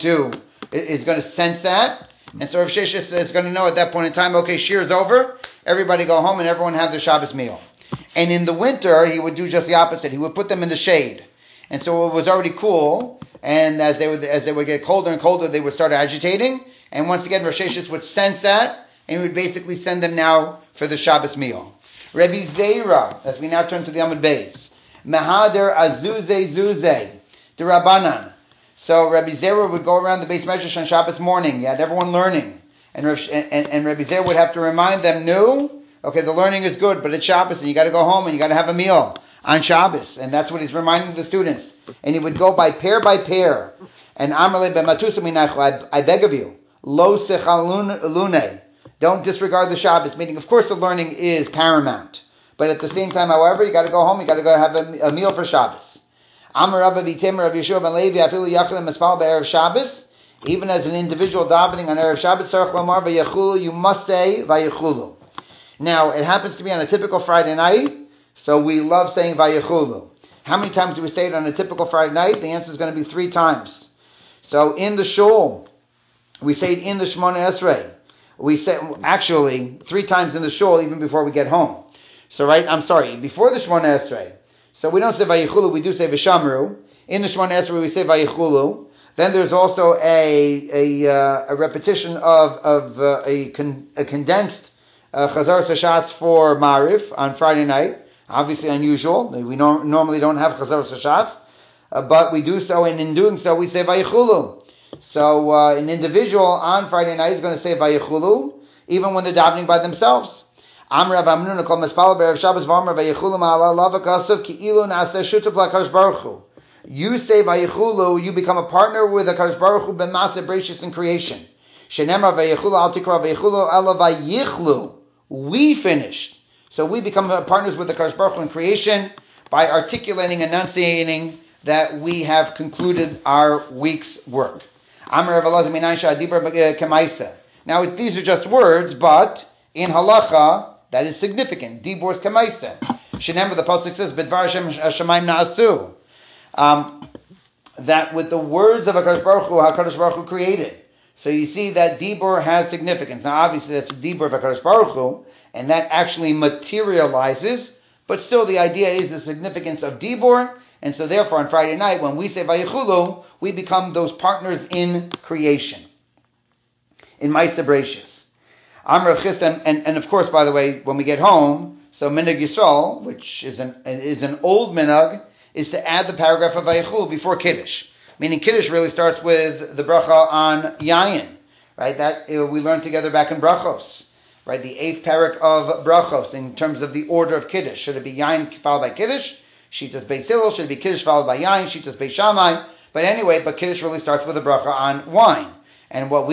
to sense that. And so Rav Sheshes is going to know at that point in time, okay, shir is over, everybody go home and everyone have their Shabbos meal. And in the winter, he would do just the opposite. He would put them in the shade. and so it was already cool. And as they would get colder and colder, they would start agitating. And once again, Rosh Hashanah would sense that, and he would basically send them now for the Shabbos meal. Rabbi Zeira, as we now turn to the Amud Beis, Mehader Azuze Zuze, the Rabbanan. So Rabbi Zeira would go around the Beis Medrash on Shabbos morning. He had everyone learning, and Rabbi Zeira would have to remind them, no, okay, the learning is good, but it's Shabbos, and you got to go home and you got to have a meal on Shabbos, and that's what he's reminding the students. And he would go by pair, and Amarle b'matusa minachla, I beg of you, lo sechalune, don't disregard the Shabbos. Meaning, of course, the learning is paramount, but at the same time, however, you got to go home, you got to go have a meal for Shabbos. Amar Rabbi Vitem Rabbi Yeshua ben Levi afilu yachlim mispal be'erev Shabbos. Even as an individual davening on erev Shabbos, tzarich lomar vayechulu, you must say vayechulu. Now, it happens to be on a typical Friday night, so we love saying vayechulu. How many times do we say it on a typical Friday night? The answer is going to be 3 times. So in the shul, we say it in the Shemona Esrei. We say actually 3 times in the shul even before we get home. So before the Shemona Esrei. So we don't say vayechulu, we do say v'shamru. In the Shemona Esrei we say vayechulu. Then there's also a repetition of a condensed Chazar Sashatz for Ma'ariv on Friday night. Obviously unusual. We normally don't have Chazar Sashatz, but we do so, and in doing so we say Vayechulu. So an individual on Friday night is going to say Vayechulu, even when they're davening by themselves. Amr Rav Amnuna kol mespal be'erev Shabbos v'amr Vayechulu ma'ala lava kasav ki'ilu na'aseh shutuf la'kadosh baruch hu. You say Vayechulu, you become a partner with the Kadosh Baruch Hu b'maseh breishis in creation. Shenemar Vayechulu al tikra Vayechulu ela Vayichlu. We finished. So we become partners with the Kadosh Baruch Hu in creation by articulating, enunciating that we have concluded our week's work. Now, these are just words, but in halacha, that is significant. Dibur is kamaisa. Shenemar, the pasuk says, B'dvar Hashemayim na'asu. That with the words of HaKadosh Baruch Hu, HaKadosh Baruch Hu created. So you see that Dibur has significance. Now obviously that's a Dibur of HaKadosh Baruch Hu, and that actually materializes, but still the idea is the significance of Dibur, and so therefore on Friday night when we say Vayechulu, we become those partners in creation. In Ma'aseh Bereishis. Amr Chisda, and of course, by the way, when we get home, so Minhag Yisrael, which is an old Minhag, is to add the paragraph of Vayechulu before Kiddush. Meaning Kiddush really starts with the bracha on Yayin, right? That we learned together back in Brachos, right? The 8th parak of Brachos in terms of the order of Kiddush. Should it be Yayin followed by Kiddush? Shitas Beis Hillel. Should it be Kiddush followed by Yayin? Shitas Beis Shammai. But anyway, Kiddush really starts with a bracha on wine. And what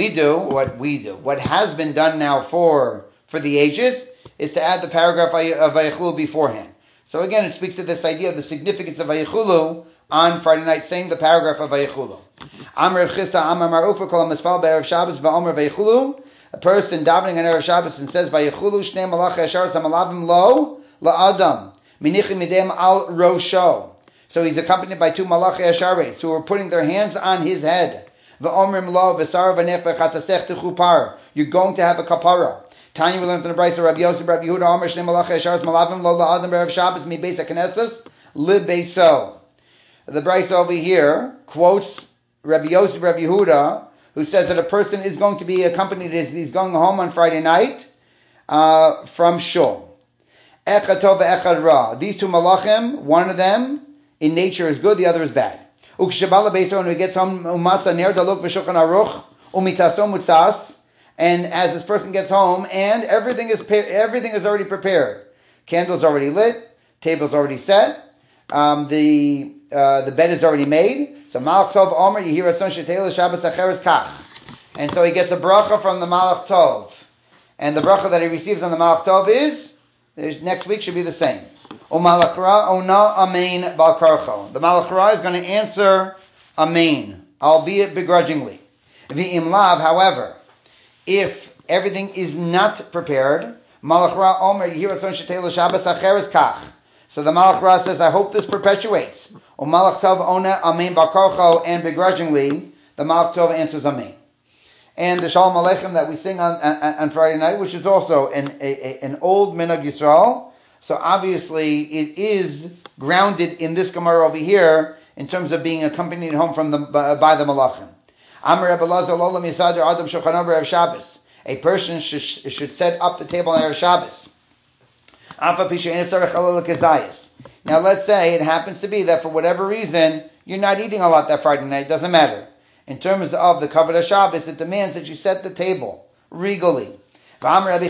has been done now for the ages is to add the paragraph of Vayechulu beforehand. So again, it speaks to this idea of the significance of Vayechulu on Friday night, saying the paragraph of Vayechulu. Amr Chisda Amar Marufa Kol Misfal Be'erev Shabbos Va'omer Vayechulu. A person davening on Erev Shabbos and says Vayechulu Shnei Malach Yashar Samalavim Lo LaAdam Minichim Midem Al Rosho. So he's accompanied by 2 Malach Yashares who are putting their hands on his head. Va'omrim Lo V'sar V'nech V'chatasech T'chupar. You're going to have a kapara. Tanya, we learned in the Brayso of Rabbi Yosef, Rabbi Yehuda, Omer Shnei Malach Yashar Samalavim Lo LaAdam Be'erev Shabbos Mi Beis HaKnesses Li Beiso. The Brayso over here quotes Rabbi Yosef, Rabbi Yehuda, who says that a person is going to be accompanied as he's going home on Friday night from Shul. Echad tov ve'echad ra. These 2 malachim, one of them in nature is good, the other is bad. Ukshebala beiso, when he gets home, umatza ner daluk v'shulchan aruch umitaso mutzas, and as this person gets home, and everything is already prepared. Candles already lit, table's already set, the bed is already made. So Malach Tov Omer Yehira Son Shetela Shabbos Acheres Kach, and so he gets a bracha from the Malach Tov, and the bracha that he receives on the Malach Tov is next week should be the same. O Malach Ra Ona Amen Bal Karcho. The Malach Ra is going to answer Amen, albeit begrudgingly. V'im Lav, however, if everything is not prepared, Malach Ra Omer Yehira Son Shetela Shabbos Acheres Kach. So the Malach Ra says, I hope this perpetuates. O Malach Tov Ona Amen Bakarcho, and begrudgingly, the Malach Tov answers Amen. And the Shalom Aleichem that we sing on Friday night, which is also an old Minhag Yisrael. So obviously it is grounded in this Gemara over here, in terms of being accompanied home from by the malachim. Amar Rebbe Elazar lo misader adam shulchan aruch erev Shabbos. A person should set up the table on erev Shabbos. Now let's say it happens to be that for whatever reason you're not eating a lot that Friday night. It doesn't matter. In terms of the Kavod HaShabbos, it demands that you set the table regally. And the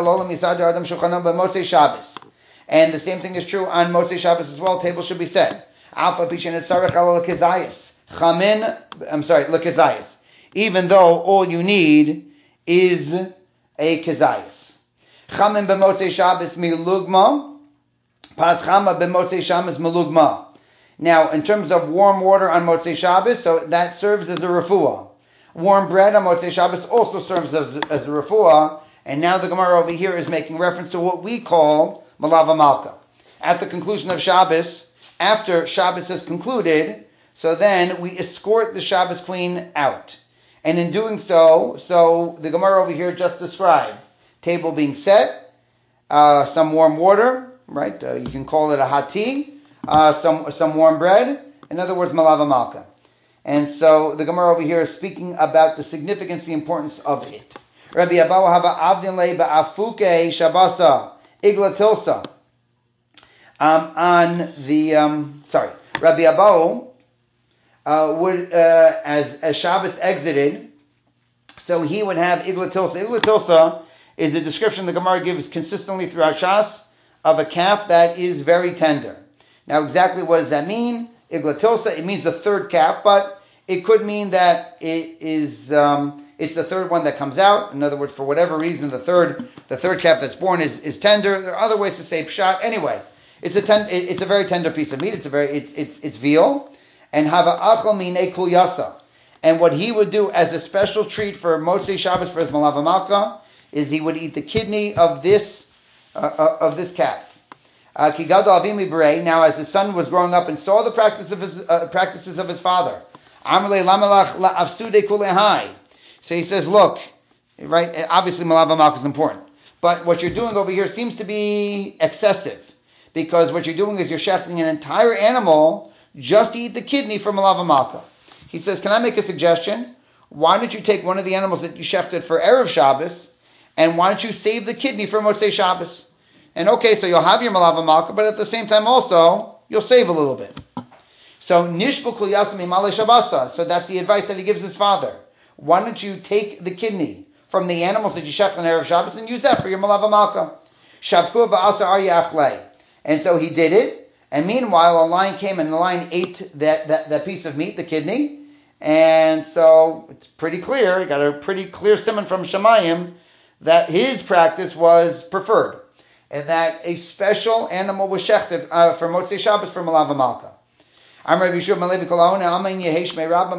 same thing is true on Motzei Shabbos as well. Table should be set. Even though all you need is a kezayis. Chamin b'motzei Shabbos milugma, pas chama b'motzei Shabbos milugma. Now, in terms of warm water on Motzei Shabbos, so that serves as a refuah. Warm bread on Motzei Shabbos also serves as a refuah. And now the Gemara over here is making reference to what we call Malava Malka. At the conclusion of Shabbos, after Shabbos is concluded, so then we escort the Shabbos queen out. And in doing so the Gemara over here just described table being set, some warm water, right? You can call it a hot tea, some warm bread. In other words, Malava Malka. And so the Gemara over here is speaking about the significance, the importance of it. Rabbi Abahu haba avdin le ba'afuke shabasa igla tilsa. Rabbi Abahu would, as Shabbos exited, so he would have igla tilsa. Igla tilsa is a description the Gemara gives consistently throughout Shas of a calf that is very tender. Now, exactly what does that mean? Igla tilsa, it means the third calf, but it could mean that it is it's the third one that comes out. In other words, for whatever reason, the third calf that's born is tender. There are other ways to say pshat. Anyway, it's a very tender piece of meat. It's veal. And hava achal minei kul yasa. And what he would do as a special treat for Motzei Shabbos for his Malava Malka is he would eat the kidney of this calf. Kigadol avim librei. Now, as his son was growing up and saw the practices of his father, Amrle lamelach la afsude kulehai. So he says, look, right? Obviously, Malava Malka is important, but what you're doing over here seems to be excessive, because what you're doing is you're shechting an entire animal just to eat the kidney for Malava Malka. He says, can I make a suggestion? Why don't you take one of the animals that you shechted for Erev Shabbos, and why don't you save the kidney for Motzei Shabbos? And okay, so you'll have your Malava Malka, but at the same time also, you'll save a little bit. So Nishbu Kul Yasam Imale Shabbasa. So that's the advice that he gives his father. Why don't you take the kidney from the animals that you shech on Erev Shabbos and use that for your Malava Malka? Shavku ba'asa arya achlei. And so he did it. And meanwhile, a lion came and the lion ate that piece of meat, the kidney. And so it's pretty clear, he got a pretty clear simon from Shemayim that his practice was preferred. And that a special animal was shechted for Motzei Shabbos for Malava Malka. I'm Rabbi Yeshua Malevi Kolahona Amen Yehesh Meirabba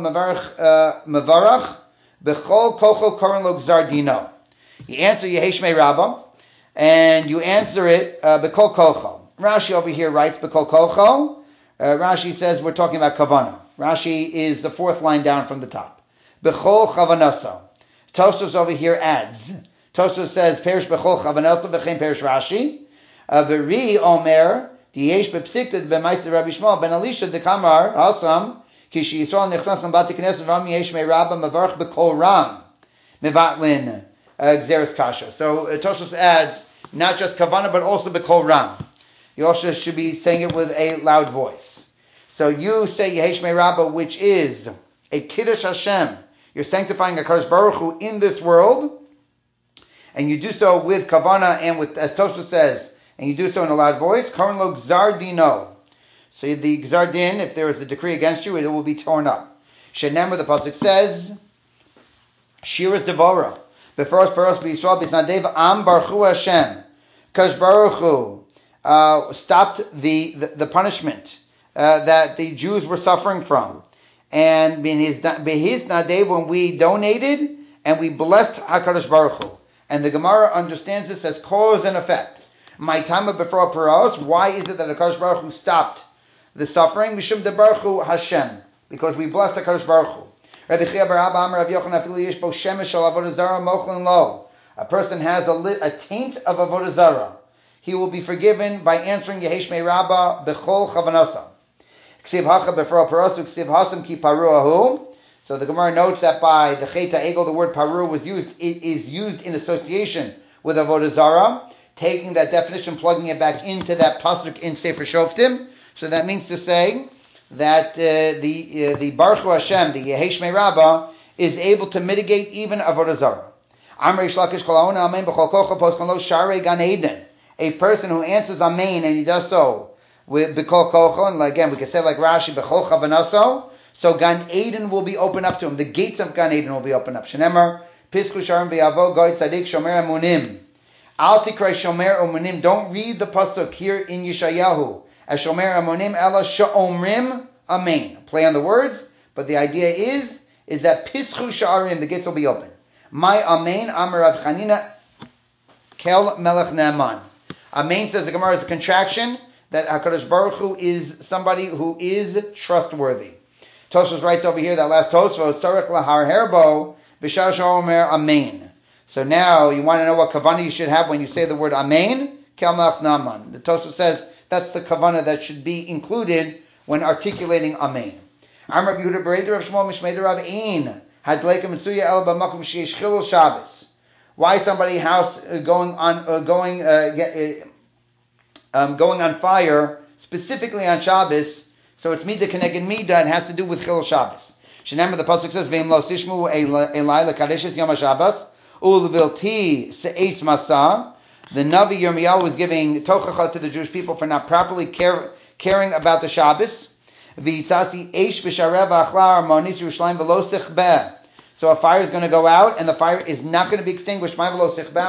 Mavarach Bechol Kocho Koren Lo Gzar Dino. You answer Yehesh Meirabba, and you answer it Bechol Kocho. Rashi over here writes Bechol Kocho. Rashi says we're talking about Kavana. Rashi is the fourth line down from the top. Bechol Chavanaso. Tosfos over here adds. Tosfos says Perish Bechol Chavanaso V'chein Perish Rashi. V'ri Omer Yesh Bepsikted B'Maister Rabbi Shmuel Ben Elisha Dekamar Asam Kishi Yisrael Nechnas Lambati Knesset Vam Yesh Meirabba Mavarch B'Kol Ram Mevatlin Gzeres Kasha. So Tosfos adds not just Kavana but also B'Kol Ram. You also should be saying it with a loud voice. So you say Yehesh Meirabba, which is a Kiddush Hashem. You're sanctifying HaKadosh Baruch Hu in this world, and you do so with Kavana and with, as Tosfos says, and you do so in a loud voice. Koren lo gzar dino. So the gzar din, if there is a decree against you, it will be torn up. Shenemar, the pasuk says, Shiras Devora, Beforos Paros B'Yisrael B'Znadev Am Baruch Hashem. Kadosh Baruch Hu stopped the punishment that the Jews were suffering from, and Behiz Nadev, when we donated and we blessed HaKadosh Baruch Hu. And the Gemara understands this as cause and effect. My time before Paros, why is it that HaKadosh Baruch Hu stopped the suffering? Mishum de Baruch Hu Hashem, because we blessed HaKadosh Baruch Hu. Rabbi Chia bar Abba Amar Rav Yochanan afilu yesh bo shemesh shel avodah zara mochlin lo. A person has a taint of avodah zara. He will be forgiven by answering Yehesh Meirabba bechol chavanasa. Ksiv hacha befro parasu ksiv hasam ki paruahu. So the Gemara notes that by the Chet HaEgel, the word paru was used. It is used in association with Avodah Zarah, taking that definition, plugging it back into that pasuk in Sefer Shoftim. So that means to say that the Baruch Hu Hashem, the Yehei Shmei Rabbah, is able to mitigate even Avodah Zarah. Amrei Shlakish Kol Amen B'chol Kocha Poskan Lo Sharei Gan Eden. A person who answers Amen and he does so with B'chol Kocha, and again we can say like Rashi B'chol Chavanaso. So Gan Eden will be opened up to him. The gates of Gan Eden will be opened up. Shenemar Pischu Sharim V'Yavo Goy Tzadik Shomer Amunim. Al Tikrei Shomer Amunim. Don't read the pasuk here in Yeshayahu as Shomer Amunim Ela Sha'omrim Amen. Play on the words, but the idea is that Pischu Sharim, the gates will be open. My Amen Amar Rav Chanina Kel Melech Naaman. Amen, says the Gemara, is a contraction that HaKadosh Baruch Hu is somebody who is trustworthy. Tosfos writes over here, that last Tosfos, Sarech Lahar Herbo, B'shar Shomer Amen. So now you want to know what kavanah you should have when you say the word Amen? Kel Melech Naaman. The Tosfos says that's the kavanah that should be included when articulating Amen. Amar Rav Yehuda Bereder Rav Shmuel Mishmei Rav Ein Hadleika Mitzuya El B'Makom Sheish Chilul Shabbos. Why somebody's house going on fire specifically on Shabbos? So it's Midah Keneged Midah. It has to do with Chilul Shabbos. Shenamar, the pasuk says, "Ve'im lo tishmu elai lekadeshes Yom HaShabbos ulevilti se'es masa." The Navi Yirmiyahu was giving tochacha to the Jewish people for not properly caring about the Shabbos. V'itzasi eish b'sharev achlar monis Yerushalayim v'lo sichbeh. So a fire is going to go out, and the fire is not going to be extinguished. There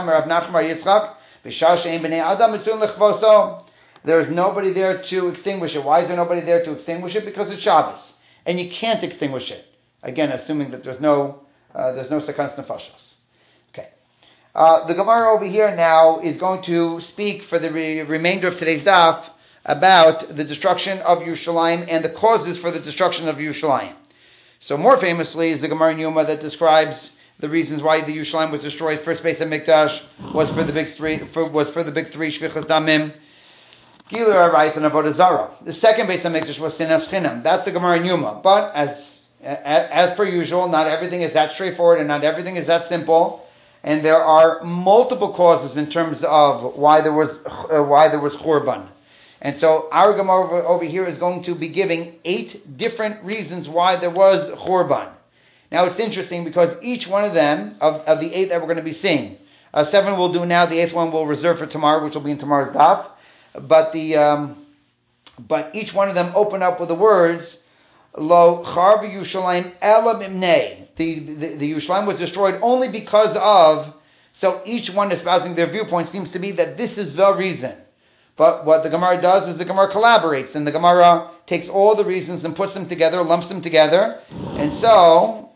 is nobody there to extinguish it. Why is there nobody there to extinguish it? Because it's Shabbos, and you can't extinguish it. Again, assuming that there's no sekanas nefashos. Okay. The Gemara over here now is going to speak for the remainder of today's daf about the destruction of Yerushalayim and the causes for the destruction of Yerushalayim. So more famously is the Gemara in Yoma that describes the reasons why the Yerushalayim was destroyed. First Beis HaMikdash was for the big three Shvichas Damim, Gilui Arayis, and Avodah Zarah. The second Beis HaMikdash was Sinas Chinam. That's the Gemara in Yoma. But as per usual, not everything is that straightforward and not everything is that simple. And there are multiple causes in terms of why there was Churban. And so our Gemara over here is going to be giving 8 different reasons why there was Churban. Now it's interesting because each one of them, of the 8 that we're going to be seeing, 7 we'll do now, the 8th one we'll reserve for tomorrow, which will be in tomorrow's daf. But each one of them open up with the words, Lo Charv Yerushalayim Ela Mimnei. The Yerushalayim was destroyed only because of, so each one espousing their viewpoint seems to be that this is the reason. But what the Gemara does is the Gemara collaborates, and the Gemara takes all the reasons and puts them together, lumps them together. And so,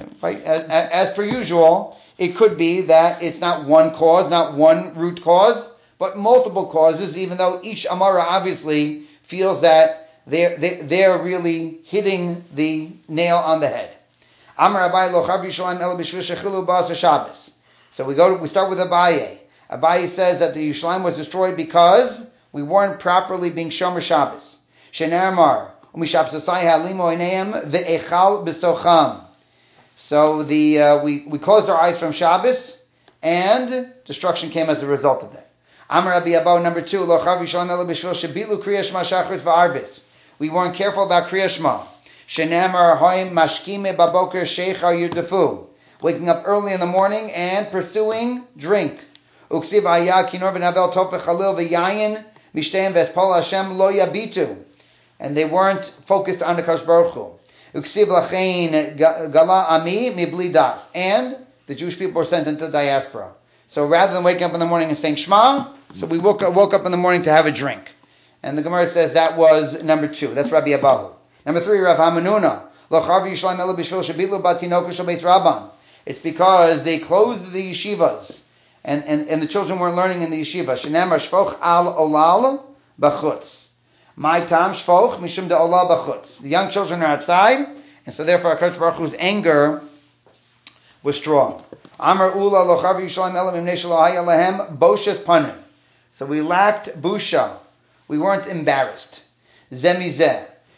as per usual, it could be that it's not one cause, not one root cause, but multiple causes, even though each Amara obviously feels that they're really hitting the nail on the head. Amar Abaye lo chav Yerushalayim ela b'shvil shechilu ba'as Shabbos. So we start with Abaye. Abaye says that the Yerushalayim was destroyed because we weren't properly being Shomer Shabbos. Shene'amar u'mishabsosai ha'limo einayim ve'echal b'socham. So we closed our eyes from Shabbos, and destruction came as a result of that. Amar Rabbi Abahu, number 2, lo chav Yerushalayim ela b'shvil shebilu Kriya Shema Shachrit v'Arvis. We weren't careful about Kriya Shema. Shene'amar hoim mashkime baboker sheicha yirdefu. Waking up early in the morning and pursuing drink. Uksiv ayah kinor v'navel tov v'chalil v'yayin mishteim v'espol Hashem lo yabitu. And they weren't focused on the Kadosh Baruch Hu. Uksiv lachein gala ami mibli das. And the Jewish people were sent into diaspora. So rather than waking up in the morning and saying Shema, so we woke up in the morning to have a drink. And the Gemara says that was number 2. That's Rabbi Abahu. Number 3, Rav Hamanuna. Lo chav Yerushalayim ela b'shvil shebilu batinoka shel Beis Rabban. It's because they closed the yeshivas. And the children weren't learning in the yeshiva. Shenemar shfoch al olal b'chutz. My tam shfoch mishum de olal b'chutz. The young children are outside, and so therefore HaKadosh Baruch Hu's anger was strong. Amar ula lo chav Yerushalayim ela mimnei shelo haya lahem boshes panim. So we lacked busha. We weren't embarrassed. Zemizeh.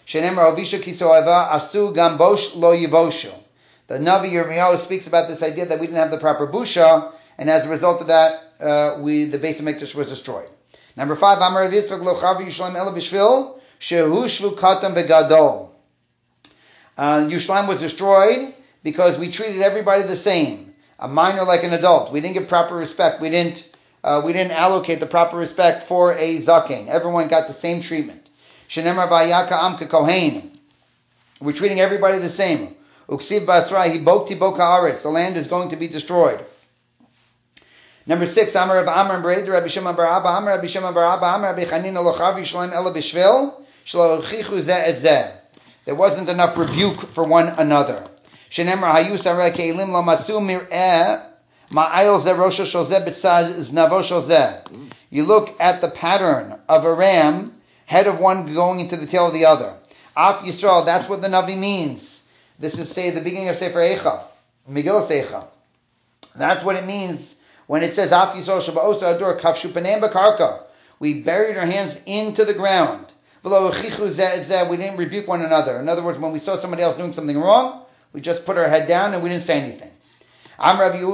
Shenemar Ovisha Kisoeva Asu Gambosh Lo Yivoshu. The Navi Yirmiyahu speaks about this idea that we didn't have the proper busha, and as a result of that, the Beis Hamikdash was destroyed. Number 5, Amar Rav Yitzchak Lo Chavi Yushalayim Ela B'Shvil Shehu Shvu Katan Begadol. Yerushalayim was destroyed because we treated everybody the same, a minor like an adult. We didn't give proper respect. We didn't allocate the proper respect for a zaken. Everyone got the same treatment. Shenemar Vayaka Amka Kohen. We're treating everybody the same. Uksiv Basra Hibokti Boka Aretz. The land is going to be destroyed. Number 6, Amar of Amar Breid Rabbi Shimon Bar Abba Amar Rabbi Shimon Bar Abba Amar Rabbi Chanina Lo Chav Yishlaim Ela B'Shvil Shlo Chichu Zeh Et Zeh. There wasn't enough rebuke for one another. Shenemar Hayu Sareh Keilim Lo Matsu Mir'eh Ma'ayel Zeh Rosho Shozeh B'Tzad Znavo Shozeh. You look at the pattern of a ram, head of one going into the tail of the other. Af Yisrael, that's what the Navi means. This is, say, the beginning of Sefer Eicha, Megillah Eicha. That's what it means when it says, Af Yisrael Shaba'osa Adur Kafshu Paneim B'Karka. We buried our hands into the ground. We didn't rebuke one another. In other words, when we saw somebody else doing something wrong, we just put our head down and we didn't say anything. Number 7,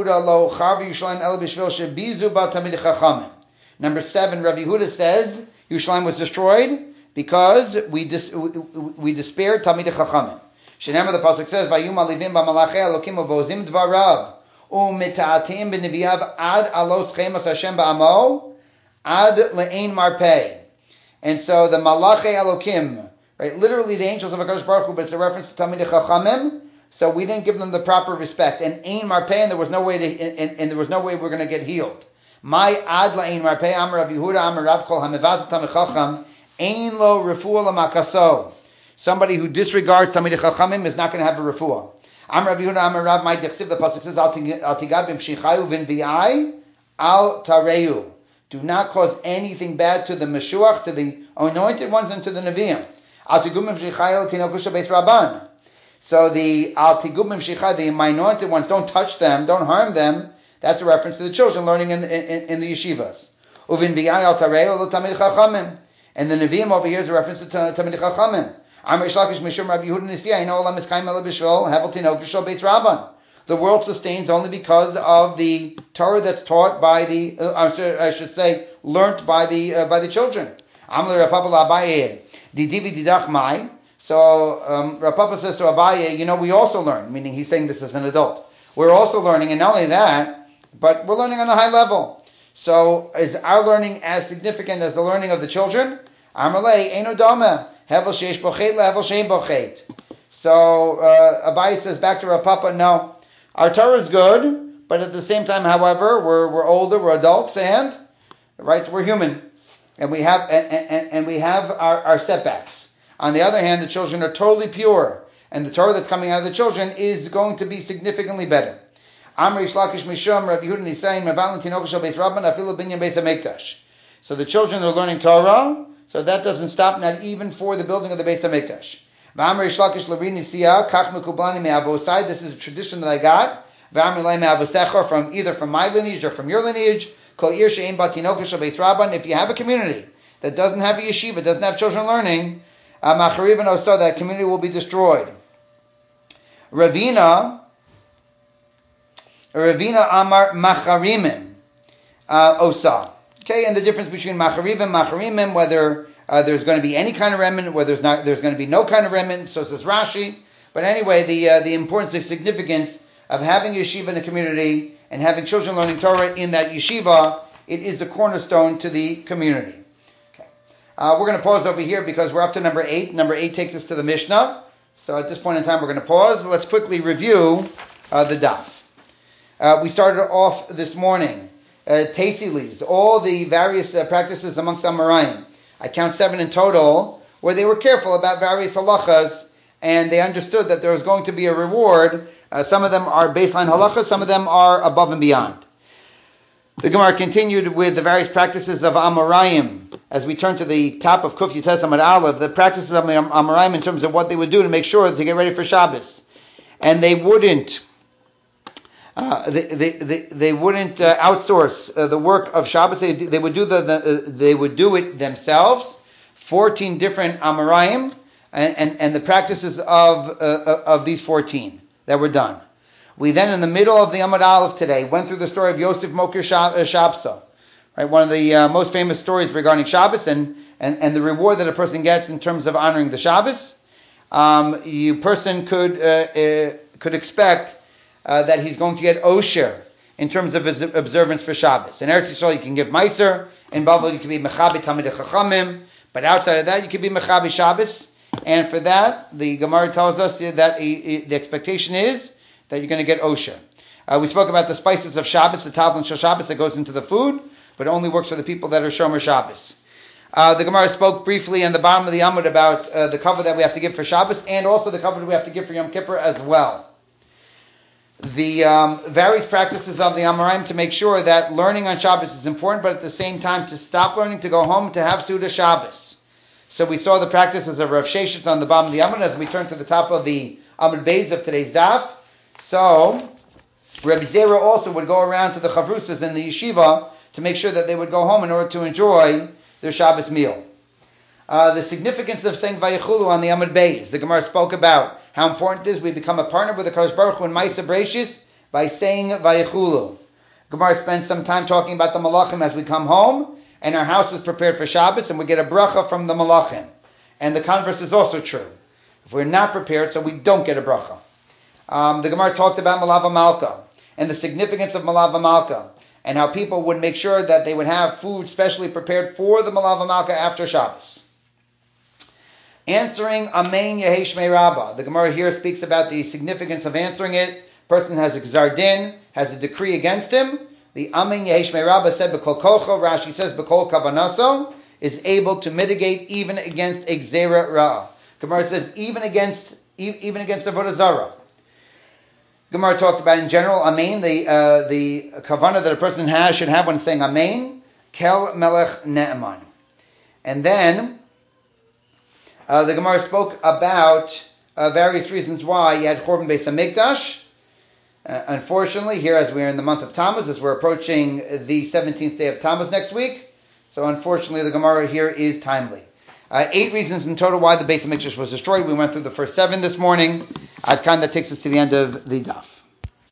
Rav Yehuda says, Yerushalayim was destroyed because we despaired Talmidei Chachamim. Shenemar, the pasuk says, "Vayum alivim b'malachei Elokim uvozim dvarav u'mita'atim b'neviyav ad alos chemas Hashem ba'amo ad le'ein marpei." And so the malachei Elokim, right, literally the angels of HaKadosh Baruch Hu, but it's a reference to Talmidei Chachamim. So we didn't give them the proper respect, and ein marpei, and there was no way we're going to get healed. My ad le'ein marpei, Amar Rav Yehuda, Amar Rav Kol hamevaz Talmid Chacham, ein lo refuah l'makaso. Somebody who disregards Talmidei Chachamim is not going to have a refuah. Amar Rav Yehuda, Amar Rav, my dechsiv, the pasuk says, Al tigad b'mshichayu v'nvi'ai al tareu. Do not cause anything bad to the Meshuach, to the anointed ones, and to the Nevi'im. Al tigum b'mshichayu tinokusha beis rabban. So the al tigum b'mshichayu, my anointed ones, don't touch them, don't harm them. That's a reference to the children learning in the yeshivas. Uv'nvi'ai al tareu lo Talmidei Chachamim. And the Nevi'im over here is a reference to Talmidei Chachamim. The world sustains only because of the Torah that's taught by learnt by the children. So Rav Papa says to Abaye, we also learn, meaning he's saying this as an adult. We're also learning, and not only that, but we're learning on a high level. So is our learning as significant as the learning of the children? Amalei Eino Dama. Hevel sheish bochet lehevel shein bochet. So Abaye says back to Rav Papa, no, our Torah is good, but at the same time, however, we're older, we're adults, and right, we're human, and we have our setbacks. On the other hand, the children are totally pure, and the Torah that's coming out of the children is going to be significantly better. Amri Shlakish Mishum Rav Yehuda Nisayin Mevalim Tinoch Shel Beis Rabban Afilu Binyan Beis Hamikdash. So the children are learning Torah. So that doesn't stop, not even for the building of the Beis Hamikdash. This is a tradition that I got from either from my lineage or from your lineage. If you have a community that doesn't have a yeshiva, doesn't have children learning, that community will be destroyed. Ravina Amar Macharimim Osa. Okay, and the difference between macharimim, whether there's going to be any kind of remnant, whether there's going to be no kind of remnant, so says Rashi. But anyway, the importance and significance of having a yeshiva in a community and having children learning Torah in that yeshiva, it is the cornerstone to the community. Okay, we're going to pause over here because we're up to number 8. Number 8 takes us to the Mishnah. So at this point in time, we're going to pause. Let's quickly review the daf. We started off this morning. Tesilis, all the various practices amongst Amoraim. I count 7 in total, where they were careful about various halachas, and they understood that there was going to be a reward. Some of them are baseline halachas, some of them are above and beyond. The Gemara continued with the various practices of Amoraim. As we turn to the top of Kuf Yutes Amud Aleph, the practices of Amoraim in terms of what they would do to make sure to get ready for Shabbos. And they wouldn't outsource the work of Shabbos. They would do they would do it themselves. 14 different Amoraim and the practices of these 14 that were done. We then, in the middle of the Amud Aleph today, went through the story of Yosef Mokir Shabsa, right? One of the most famous stories regarding Shabbos and the reward that a person gets in terms of honoring the Shabbos. Person could expect that he's going to get osher in terms of his observance for Shabbos. In Eretz Yisrael, you can give Meiser. In Bavel, you can be Mechabi Talmidei Chachamim. But outside of that, you can be Mechabi Shabbos. And for that, the Gemara tells us that the expectation is that you're going to get osher. We spoke about the spices of Shabbos, the Tavlin Shel Shabbos that goes into the food, but it only works for the people that are Shomer Shabbos. The Gemara spoke briefly in the bottom of the Amud about the cover that we have to give for Shabbos, and also the cover that we have to give for Yom Kippur as well. The various practices of the Amoraim to make sure that learning on Shabbos is important, but at the same time to stop learning, to go home, to have Suda Shabbos. So we saw the practices of Rav Sheshes on the bottom of the Amud as we turn to the top of the Amud Beis of today's daf. So Rabbi Zera also would go around to the Chavrusas in the yeshiva to make sure that they would go home in order to enjoy their Shabbos meal. The significance of saying Vayichulu on the Amud Beis. The Gemara spoke about how important it is we become a partner with the Kadosh Baruch Hu in Ma'aseh Bereishis by saying Vayichulu. Gemara spends some time talking about the Malachim as we come home, and our house is prepared for Shabbos, and we get a bracha from the Malachim. And the converse is also true. If we're not prepared, so we don't get a bracha. The Gemara talked about Malava Malka, and the significance of Malava Malka, and how people would make sure that they would have food specially prepared for the Malava Malka after Shabbos. Answering Amen Yehei Shmei Rabbah. The Gemara here speaks about the significance of answering it. Person has a Gzar Din, has a decree against him. The Amen Yehei Shmei Rabbah said B'kol Kocho, Rashi says B'kol Kavanaso, is able to mitigate even against a Gzera Ra'ah. Gemara says even against Avodah Zarah. Gemara talked about in general Amen, the kavanah that a person should have when saying Amen, Kel Melech Ne'eman. And then the Gemara spoke about various reasons why you had Chorban Beis HaMikdash. Unfortunately, here as we're in the month of Tammuz, as we're approaching the 17th day of Tammuz next week, so unfortunately the Gemara here is timely. 8 reasons in total why the Beis HaMikdash was destroyed. We went through the first 7 this morning. That takes us to the end of the daf.